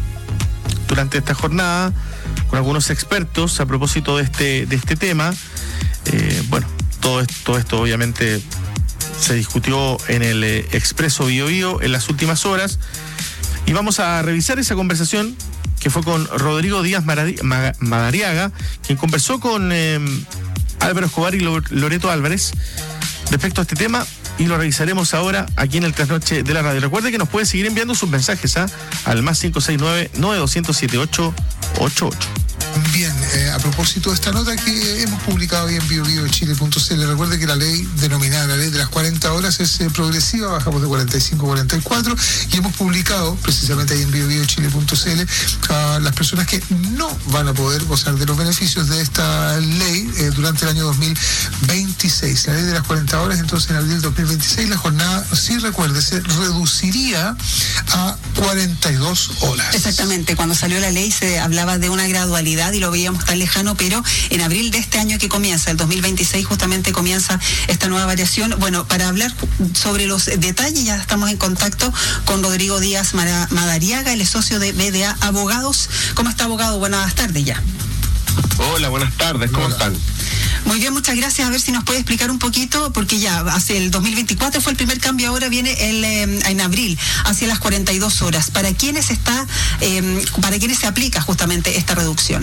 durante esta jornada con algunos expertos a propósito de este, de este tema. Eh, bueno, todo esto, todo esto obviamente se discutió en el eh, Expreso Bio Bio en las últimas horas. Y vamos a revisar esa conversación que fue con Rodrigo Díaz Madariaga, quien conversó con eh, Álvaro Escobar y Loreto Álvarez respecto a este tema, y lo revisaremos ahora aquí en el Trasnoche de la Radio. Recuerde que nos puede seguir enviando sus mensajes ¿eh? al más cinco seis nueve, nueve dos cero siete ocho ocho ocho. Bien, eh, a propósito de esta nota que hemos publicado ahí en bio bio chile punto c l, recuerde que la ley denominada la ley de las cuarenta horas es eh, progresiva, bajamos de cuarenta y cinco a cuarenta y cuatro, y hemos publicado precisamente ahí en bio bio chile punto c l a las personas que no van a poder gozar de los beneficios de esta ley eh, durante el año dos mil veintiséis. La ley de las cuarenta horas, entonces en abril de dos mil veintiséis, la jornada, sí recuerde, se reduciría a cuarenta y dos horas. Exactamente, cuando salió la ley se hablaba de una gradualidad y lo veíamos tan lejano, pero en abril de este año que comienza, el dos mil veintiséis, justamente comienza esta nueva variación. Bueno, para hablar sobre los detalles ya estamos en contacto con Rodrigo Díaz Madariaga, él es socio de B D A Abogados. ¿Cómo está, abogado? Buenas tardes ya. Hola, buenas tardes, ¿cómo Hola. están? Muy bien, muchas gracias. A ver si nos puede explicar un poquito, porque ya hace el dos mil veinticuatro fue el primer cambio, ahora viene el eh, en abril, hacia las cuarenta y dos horas. ¿Para quiénes está, eh, para quiénes se aplica justamente esta reducción?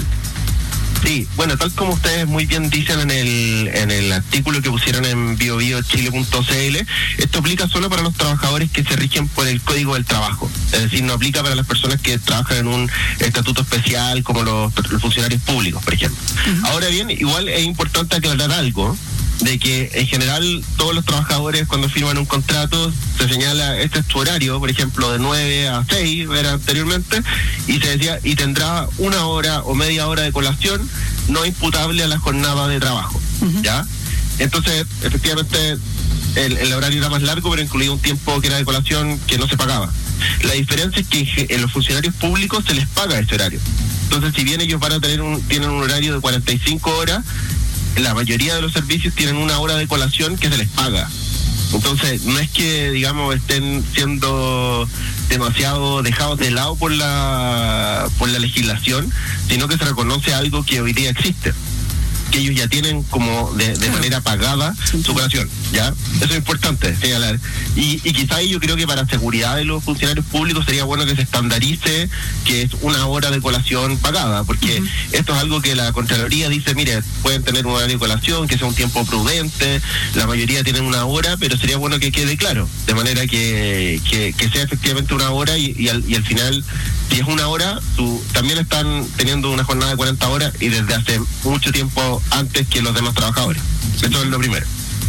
Sí, bueno, tal como ustedes muy bien dicen en el en el artículo que pusieron en bio bio chile punto c l, esto aplica solo para los trabajadores que se rigen por el Código del Trabajo. Es decir, no aplica para las personas que trabajan en un estatuto especial como los, los funcionarios públicos, por ejemplo. Uh-huh. Ahora bien, igual es importante aclarar algo, de que en general todos los trabajadores cuando firman un contrato se señala este es tu horario, por ejemplo de nueve a seis era anteriormente, y se decía y tendrá una hora o media hora de colación no imputable a la jornada de trabajo. Uh-huh. ¿Ya? Entonces efectivamente el, el horario era más largo, pero incluía un tiempo que era de colación que no se pagaba. La diferencia es que en los funcionarios públicos se les paga ese horario. Entonces si bien ellos van a tener un tienen un horario de cuarenta y cinco horas, la mayoría de los servicios tienen una hora de colación que se les paga. Entonces, no es que, digamos, estén siendo demasiado dejados de lado por la por la legislación, sino que se reconoce algo que hoy día existe, que ellos ya tienen como de, de manera pagada su colación, ¿ya? Eso es importante señalar. Y, y quizá yo creo que para seguridad de los funcionarios públicos sería bueno que se estandarice que es una hora de colación pagada, porque uh-huh. esto es algo que la Contraloría dice, mire, pueden tener una hora de colación, que sea un tiempo prudente, la mayoría tienen una hora, pero sería bueno que quede claro, de manera que, que, que sea efectivamente una hora y, y, al, y al final, si es una hora, tú, también están teniendo una jornada de cuarenta horas y desde hace mucho tiempo antes que los demás trabajadores. Esto es lo primero.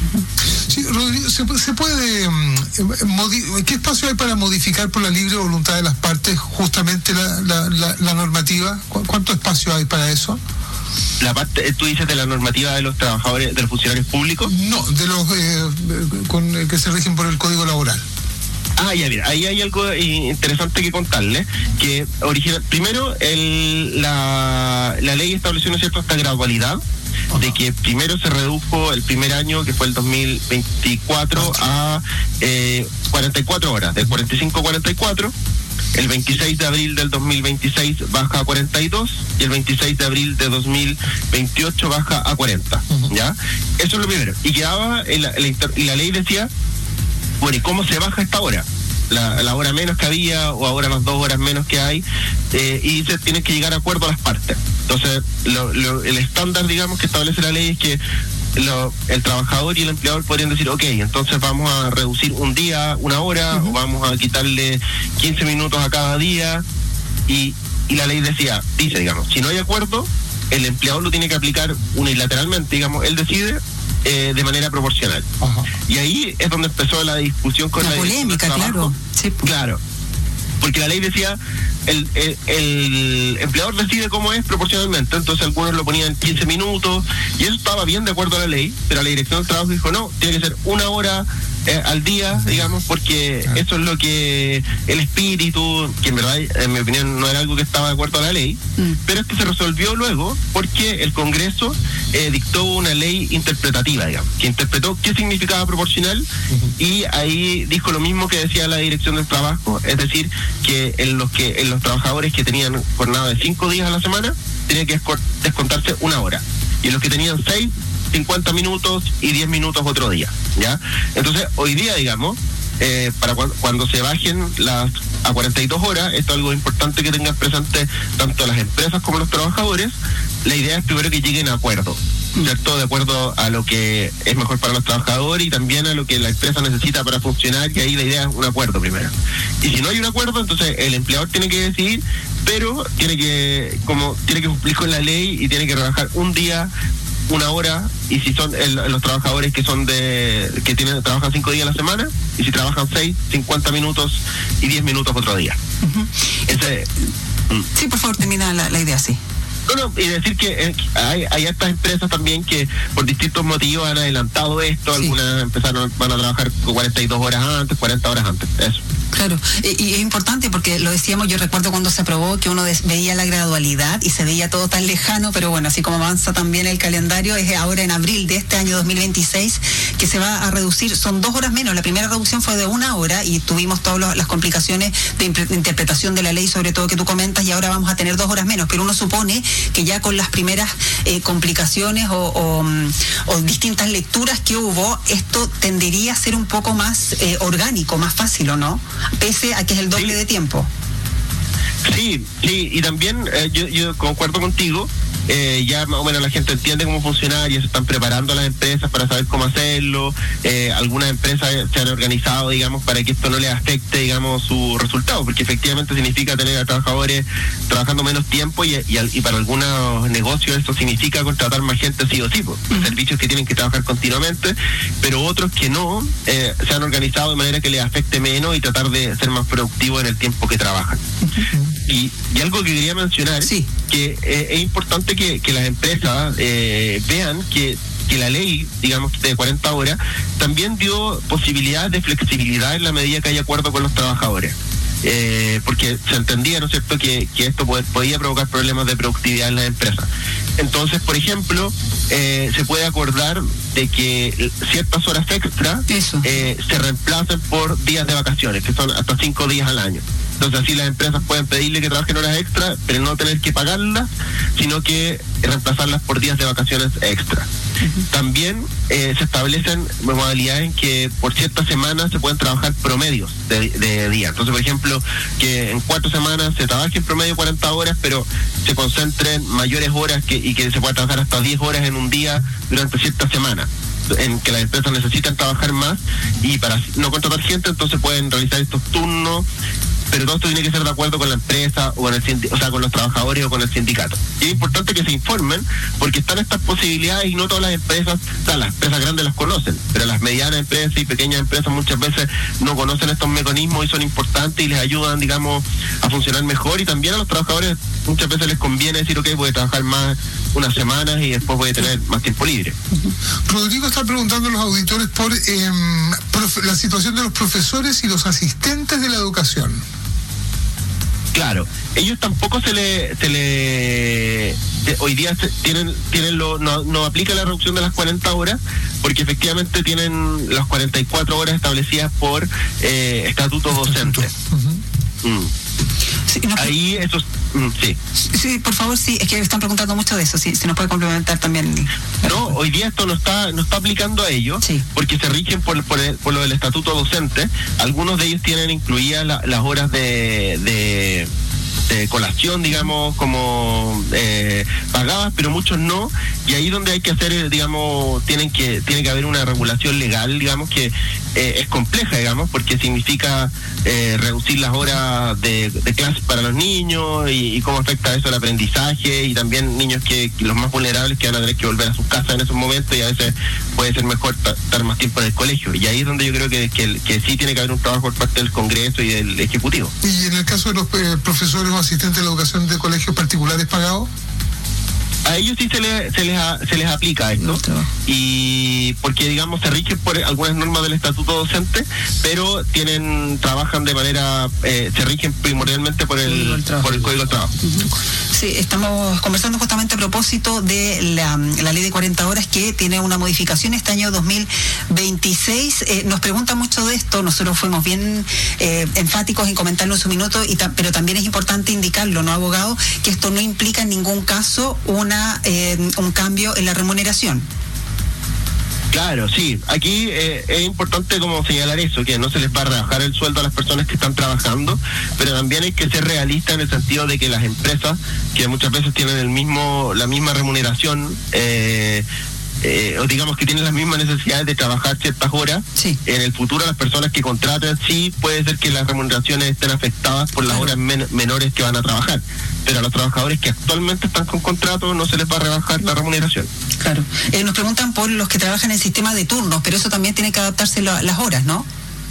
Sí, Rodrigo, ¿se, se puede, modi- ¿qué espacio hay para modificar por la libre voluntad de las partes justamente la, la, la, la normativa? ¿Cu- ¿Cuánto espacio hay para eso? La parte, ¿tú dices de la normativa de los trabajadores, de los funcionarios públicos? No, de los eh, con, eh, que se rigen por el Código Laboral. Ah, ya, mira, ahí hay algo interesante que contarle, que original, primero el, la, la ley estableció, ¿no es cierto?, esta gradualidad, de que primero se redujo el primer año, que fue el dos mil veinticuatro, a eh, cuarenta y cuatro horas, del cuarenta y cinco a cuarenta y cuatro, El veintiséis de abril del dos mil veintiséis baja a cuarenta y dos y el veintiséis de abril de dos mil veintiocho baja a cuarenta. Uh-huh. ¿Ya? Eso es lo primero. Y quedaba, en la, en la inter- y la ley decía, bueno, ¿y cómo se baja esta hora? La, la hora menos que había o ahora las dos horas menos que hay, eh, y se tienen que llegar a acuerdo a las partes. Entonces, lo, lo, el estándar, digamos, que establece la ley es que Lo, el trabajador y el empleador podrían decir, ok, entonces vamos a reducir un día, una hora, uh-huh. o vamos a quitarle quince minutos a cada día, y, y la ley decía, dice, digamos, si no hay acuerdo, el empleador lo tiene que aplicar unilateralmente, digamos, él decide eh, de manera proporcional. Uh-huh. Y ahí es donde empezó la discusión con la, la polémica, claro. Sí. Claro. Porque la ley decía, el, el, el empleador decide cómo es proporcionalmente, entonces algunos lo ponían quince minutos, y eso estaba bien de acuerdo a la ley, pero la dirección del trabajo dijo, no, tiene que ser una hora eh, al día, digamos, porque ah. eso es lo que el espíritu, que en verdad, en mi opinión, no era algo que estaba de acuerdo a la ley, mm. pero esto se resolvió luego porque el Congreso eh, dictó una ley interpretativa, digamos, que interpretó qué significaba proporcional, uh-huh. y ahí dijo lo mismo que decía la dirección del trabajo, es decir, que en los que en los trabajadores que tenían jornada de cinco días a la semana tenían que descontarse una hora, y en los que tenían seis, cincuenta minutos y diez minutos otro día, ¿ya? Entonces, hoy día, digamos, eh, para cu- cuando se bajen las a cuarenta y dos horas, esto es algo importante que tengan presente tanto las empresas como los trabajadores, la idea es primero que lleguen a acuerdo, ¿cierto? De acuerdo a lo que es mejor para los trabajadores y también a lo que la empresa necesita para funcionar, y ahí la idea es un acuerdo primero. Y si no hay un acuerdo, entonces el empleador tiene que decidir, pero tiene que como tiene que cumplir con la ley y tiene que rebajar un día, una hora, y si son el, los trabajadores que son de que tienen trabajan cinco días a la semana, y si trabajan seis, cincuenta minutos y diez minutos otro día. Uh-huh. Ese, sí, por favor, termina la, la idea, sí. No, no, y decir que eh, hay, hay estas empresas también que por distintos motivos han adelantado esto, sí. Algunas empezaron, van a trabajar cuarenta y dos horas antes, cuarenta horas antes, eso. Claro, y, y es importante porque lo decíamos, yo recuerdo cuando se aprobó que uno des, veía la gradualidad y se veía todo tan lejano, pero bueno, así como avanza también el calendario, es ahora en abril de este año dos mil veintiséis que se va a reducir, son dos horas menos, la primera reducción fue de una hora y tuvimos todas las complicaciones de, impre, de interpretación de la ley, sobre todo que tú comentas, y ahora vamos a tener dos horas menos, pero uno supone que ya con las primeras eh, complicaciones o, o, o distintas lecturas que hubo, esto tendería a ser un poco más eh, orgánico, más fácil, ¿o no? Pese a que es el doble sí. de tiempo. Sí, sí, y también eh, yo, yo concuerdo contigo, eh, ya más o menos la gente entiende cómo funcionar, ya se están preparando las empresas para saber cómo hacerlo, eh, algunas empresas se han organizado, digamos, para que esto no les afecte, digamos, su resultado, porque efectivamente significa tener a trabajadores trabajando menos tiempo y, y, y para algunos negocios esto significa contratar más gente sí o sí, pues, uh-huh. servicios que tienen que trabajar continuamente, pero otros que no, eh, se han organizado de manera que les afecte menos y tratar de ser más productivos en el tiempo que trabajan. Uh-huh. Y, y algo que quería mencionar, sí. que eh, es importante que, que las empresas eh, vean que, que la ley, digamos, de cuarenta horas, también dio posibilidades de flexibilidad en la medida que haya acuerdo con los trabajadores. Eh, porque se entendía, ¿no es cierto?, que, que esto puede, podía provocar problemas de productividad en las empresas. Entonces, por ejemplo, eh, se puede acordar de que ciertas horas extra eh, se reemplacen por días de vacaciones, que son hasta cinco días al año. Entonces así las empresas pueden pedirle que trabajen horas extra, pero no tener que pagarlas, sino que reemplazarlas por días de vacaciones extra. Uh-huh. También eh, se establecen modalidades en que por ciertas semanas se pueden trabajar promedios de, de día. Entonces, por ejemplo, que en cuatro semanas se trabaje en promedio cuarenta horas, pero se concentren mayores horas que, y que se pueda trabajar hasta diez horas en un día durante ciertas semanas, en que las empresas necesitan trabajar más y para no contratar gente, entonces pueden realizar estos turnos, pero todo esto tiene que ser de acuerdo con la empresa o con el sindi- o sea, con los trabajadores o con el sindicato. Y es importante que se informen porque están estas posibilidades y no todas las empresas, o sea, las empresas grandes las conocen, pero las medianas empresas y pequeñas empresas muchas veces no conocen estos mecanismos y son importantes y les ayudan, digamos, a funcionar mejor. Y también a los trabajadores muchas veces les conviene decir, ok, voy a trabajar más unas semanas y después voy a tener más tiempo libre. Rodrigo está preguntando a los auditores por eh, profe- la situación de los profesores y los asistentes de la educación. Claro, ellos tampoco se le, se le de, hoy día se, tienen, tienen lo, no, no aplica la reducción de las cuarenta horas, porque efectivamente tienen las cuarenta y cuatro horas establecidas por eh, estatuto docente. Uh-huh. Mm. Sí, no, ahí eso mm, sí. Sí, por favor, sí, es que están preguntando mucho de eso, sí, se nos puede complementar también. No, hoy día esto no está no está aplicando a ellos, sí, porque se rigen por, por, el, por lo del estatuto docente. Algunos de ellos tienen incluidas la, las horas de, de de colación, digamos, como eh, pagadas, pero muchos no, y ahí donde hay que hacer, digamos, tienen que tiene que haber una regulación legal, digamos, que eh, es compleja, digamos, porque significa eh, reducir las horas de, de clase para los niños y, y cómo afecta eso al aprendizaje, y también niños que los más vulnerables que van a tener que volver a sus casas en esos momentos, y a veces puede ser mejor estar más tiempo en el colegio, y ahí es donde yo creo que, que, que sí tiene que haber un trabajo por parte del Congreso y del Ejecutivo. Y en el caso de los eh, profesores o asistentes de la educación de colegios particulares pagados, a ellos sí se les se les, se les aplica esto, y porque digamos se rigen por algunas normas del estatuto docente, pero tienen trabajan de manera eh, se rigen primordialmente por el, el por el Código del Trabajo. Sí, estamos conversando justamente a propósito de la, la ley de cuarenta horas, que tiene una modificación este año dos mil veintiséis. Eh, nos preguntan mucho de esto, nosotros fuimos bien eh, enfáticos en comentarlo en su minuto, y ta- pero también es importante indicarlo, ¿no, abogado?, que esto no implica en ningún caso una eh, un cambio en la remuneración. Claro, sí. Aquí eh, es importante como señalar eso, que no se les va a rebajar el sueldo a las personas que están trabajando, pero también hay que ser realistas en el sentido de que las empresas, que muchas veces tienen el mismo la misma remuneración, eh, Eh, o digamos que tienen las mismas necesidades de trabajar ciertas horas, sí, en el futuro las personas que contraten, sí puede ser que las remuneraciones estén afectadas por las claro. horas men- menores que van a trabajar, pero a los trabajadores que actualmente están con contrato no se les va a rebajar la remuneración. Claro. Eh, nos preguntan por los que trabajan en sistema de turnos, pero eso también tiene que adaptarse a las horas, ¿no?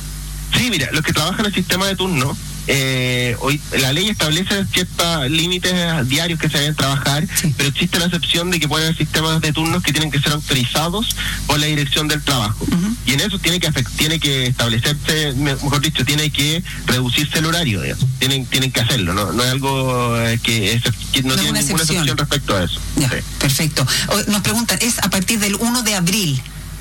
Sí, mira, los que trabajan en el sistema de turno, eh, hoy la ley establece ciertos límites diarios que se deben trabajar, sí, pero existe la excepción de que pueden haber sistemas de turnos que tienen que ser autorizados por la Dirección del Trabajo, uh-huh, y en eso tiene que afect- tiene que establecerse, mejor dicho, tiene que reducirse el horario, digamos. tienen tienen que hacerlo, no no es algo eh, que, es, que no, no tiene ninguna excepción. excepción respecto a eso. Ya, sí. Perfecto. O, nos preguntan, es a partir del uno de abril.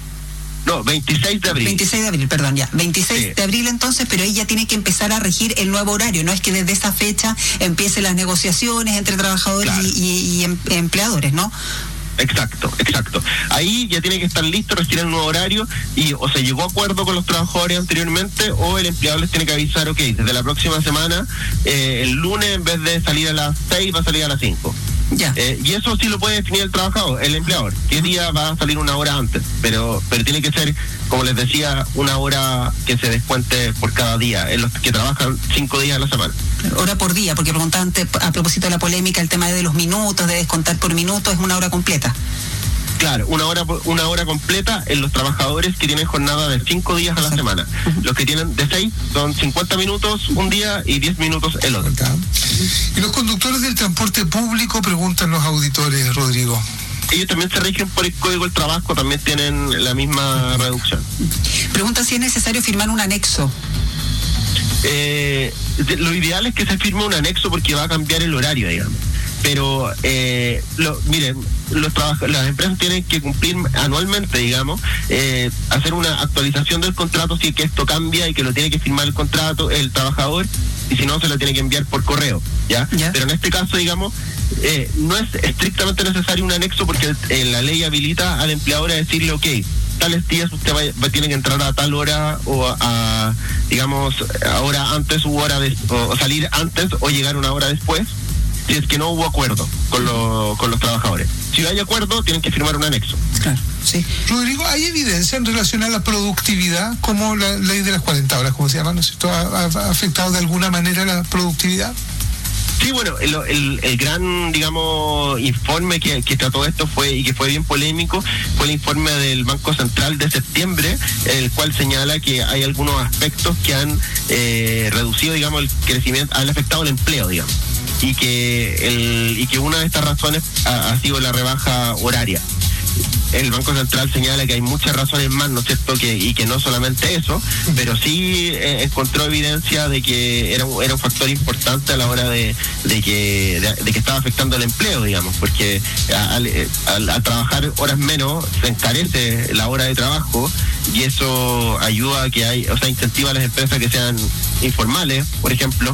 No, veintiséis de abril. veintiséis de abril, perdón, ya. veintiséis sí. de abril entonces, pero ahí ya tiene que empezar a regir el nuevo horario. No es que desde esa fecha empiecen las negociaciones entre trabajadores, claro, y, y, y em, empleadores, ¿no? Exacto, exacto. Ahí ya tiene que estar listo, regir el nuevo horario, y o se llegó a acuerdo con los trabajadores anteriormente, o el empleador les tiene que avisar, ok, desde la próxima semana, eh, el lunes en vez de salir a las seis va a salir a las cinco. Ya. Eh, y eso sí lo puede definir el trabajador, el empleador, qué día va a salir una hora antes, pero pero tiene que ser, como les decía, una hora que se descuente por cada día, en los que trabajan cinco días a la semana. Hora por día, porque preguntaban a propósito de la polémica, el tema de los minutos, de descontar por minuto, es una hora completa. Claro, una hora una hora completa en los trabajadores que tienen jornada de cinco días a la semana. Uh-huh. Los que tienen de seis son cincuenta minutos un día y diez minutos el otro. ¿Y los conductores del transporte público, preguntan los auditores, Rodrigo? Ellos también se rigen por el Código del Trabajo, también tienen la misma reducción. Pregunta si es necesario firmar un anexo. Eh, lo ideal es que se firme un anexo porque va a cambiar el horario, digamos. Pero, eh, lo, miren, los trabaj- las empresas tienen que cumplir anualmente, digamos, eh, hacer una actualización del contrato si es que esto cambia y que lo tiene que firmar el contrato, el trabajador, y si no, se lo tiene que enviar por correo, ¿ya? ¿Ya? Pero en este caso, digamos, eh, no es estrictamente necesario un anexo porque eh, la ley habilita al empleador a decirle, ok, tales días usted va, va, tiene que entrar a tal hora o a, a digamos, a hora antes u hora de, o salir antes o llegar una hora después, si es que no hubo acuerdo con, lo, con los trabajadores. Si hay acuerdo, tienen que firmar un anexo. Claro, sí. Rodrigo, ¿hay evidencia en relación a la productividad, como la ley de las cuarenta horas, como se llama, ¿no es cierto? ¿Ha, ha afectado de alguna manera la productividad? Sí, bueno, el, el, el gran, digamos, informe que, que trató esto fue y que fue bien polémico fue el informe del Banco Central de septiembre, el cual señala que hay algunos aspectos que han eh, reducido, digamos, el crecimiento, han afectado el empleo, digamos, y que el y que una de estas razones ha, ha sido la rebaja horaria. El Banco Central señala que hay muchas razones más, ¿no es cierto?, que, y que no solamente eso, pero sí eh, encontró evidencia de que era, era un factor importante a la hora de, de que de, de que estaba afectando el empleo, digamos, porque al, al, al trabajar horas menos se encarece la hora de trabajo y eso ayuda a que hay, o sea, incentiva a las empresas que sean informales, por ejemplo,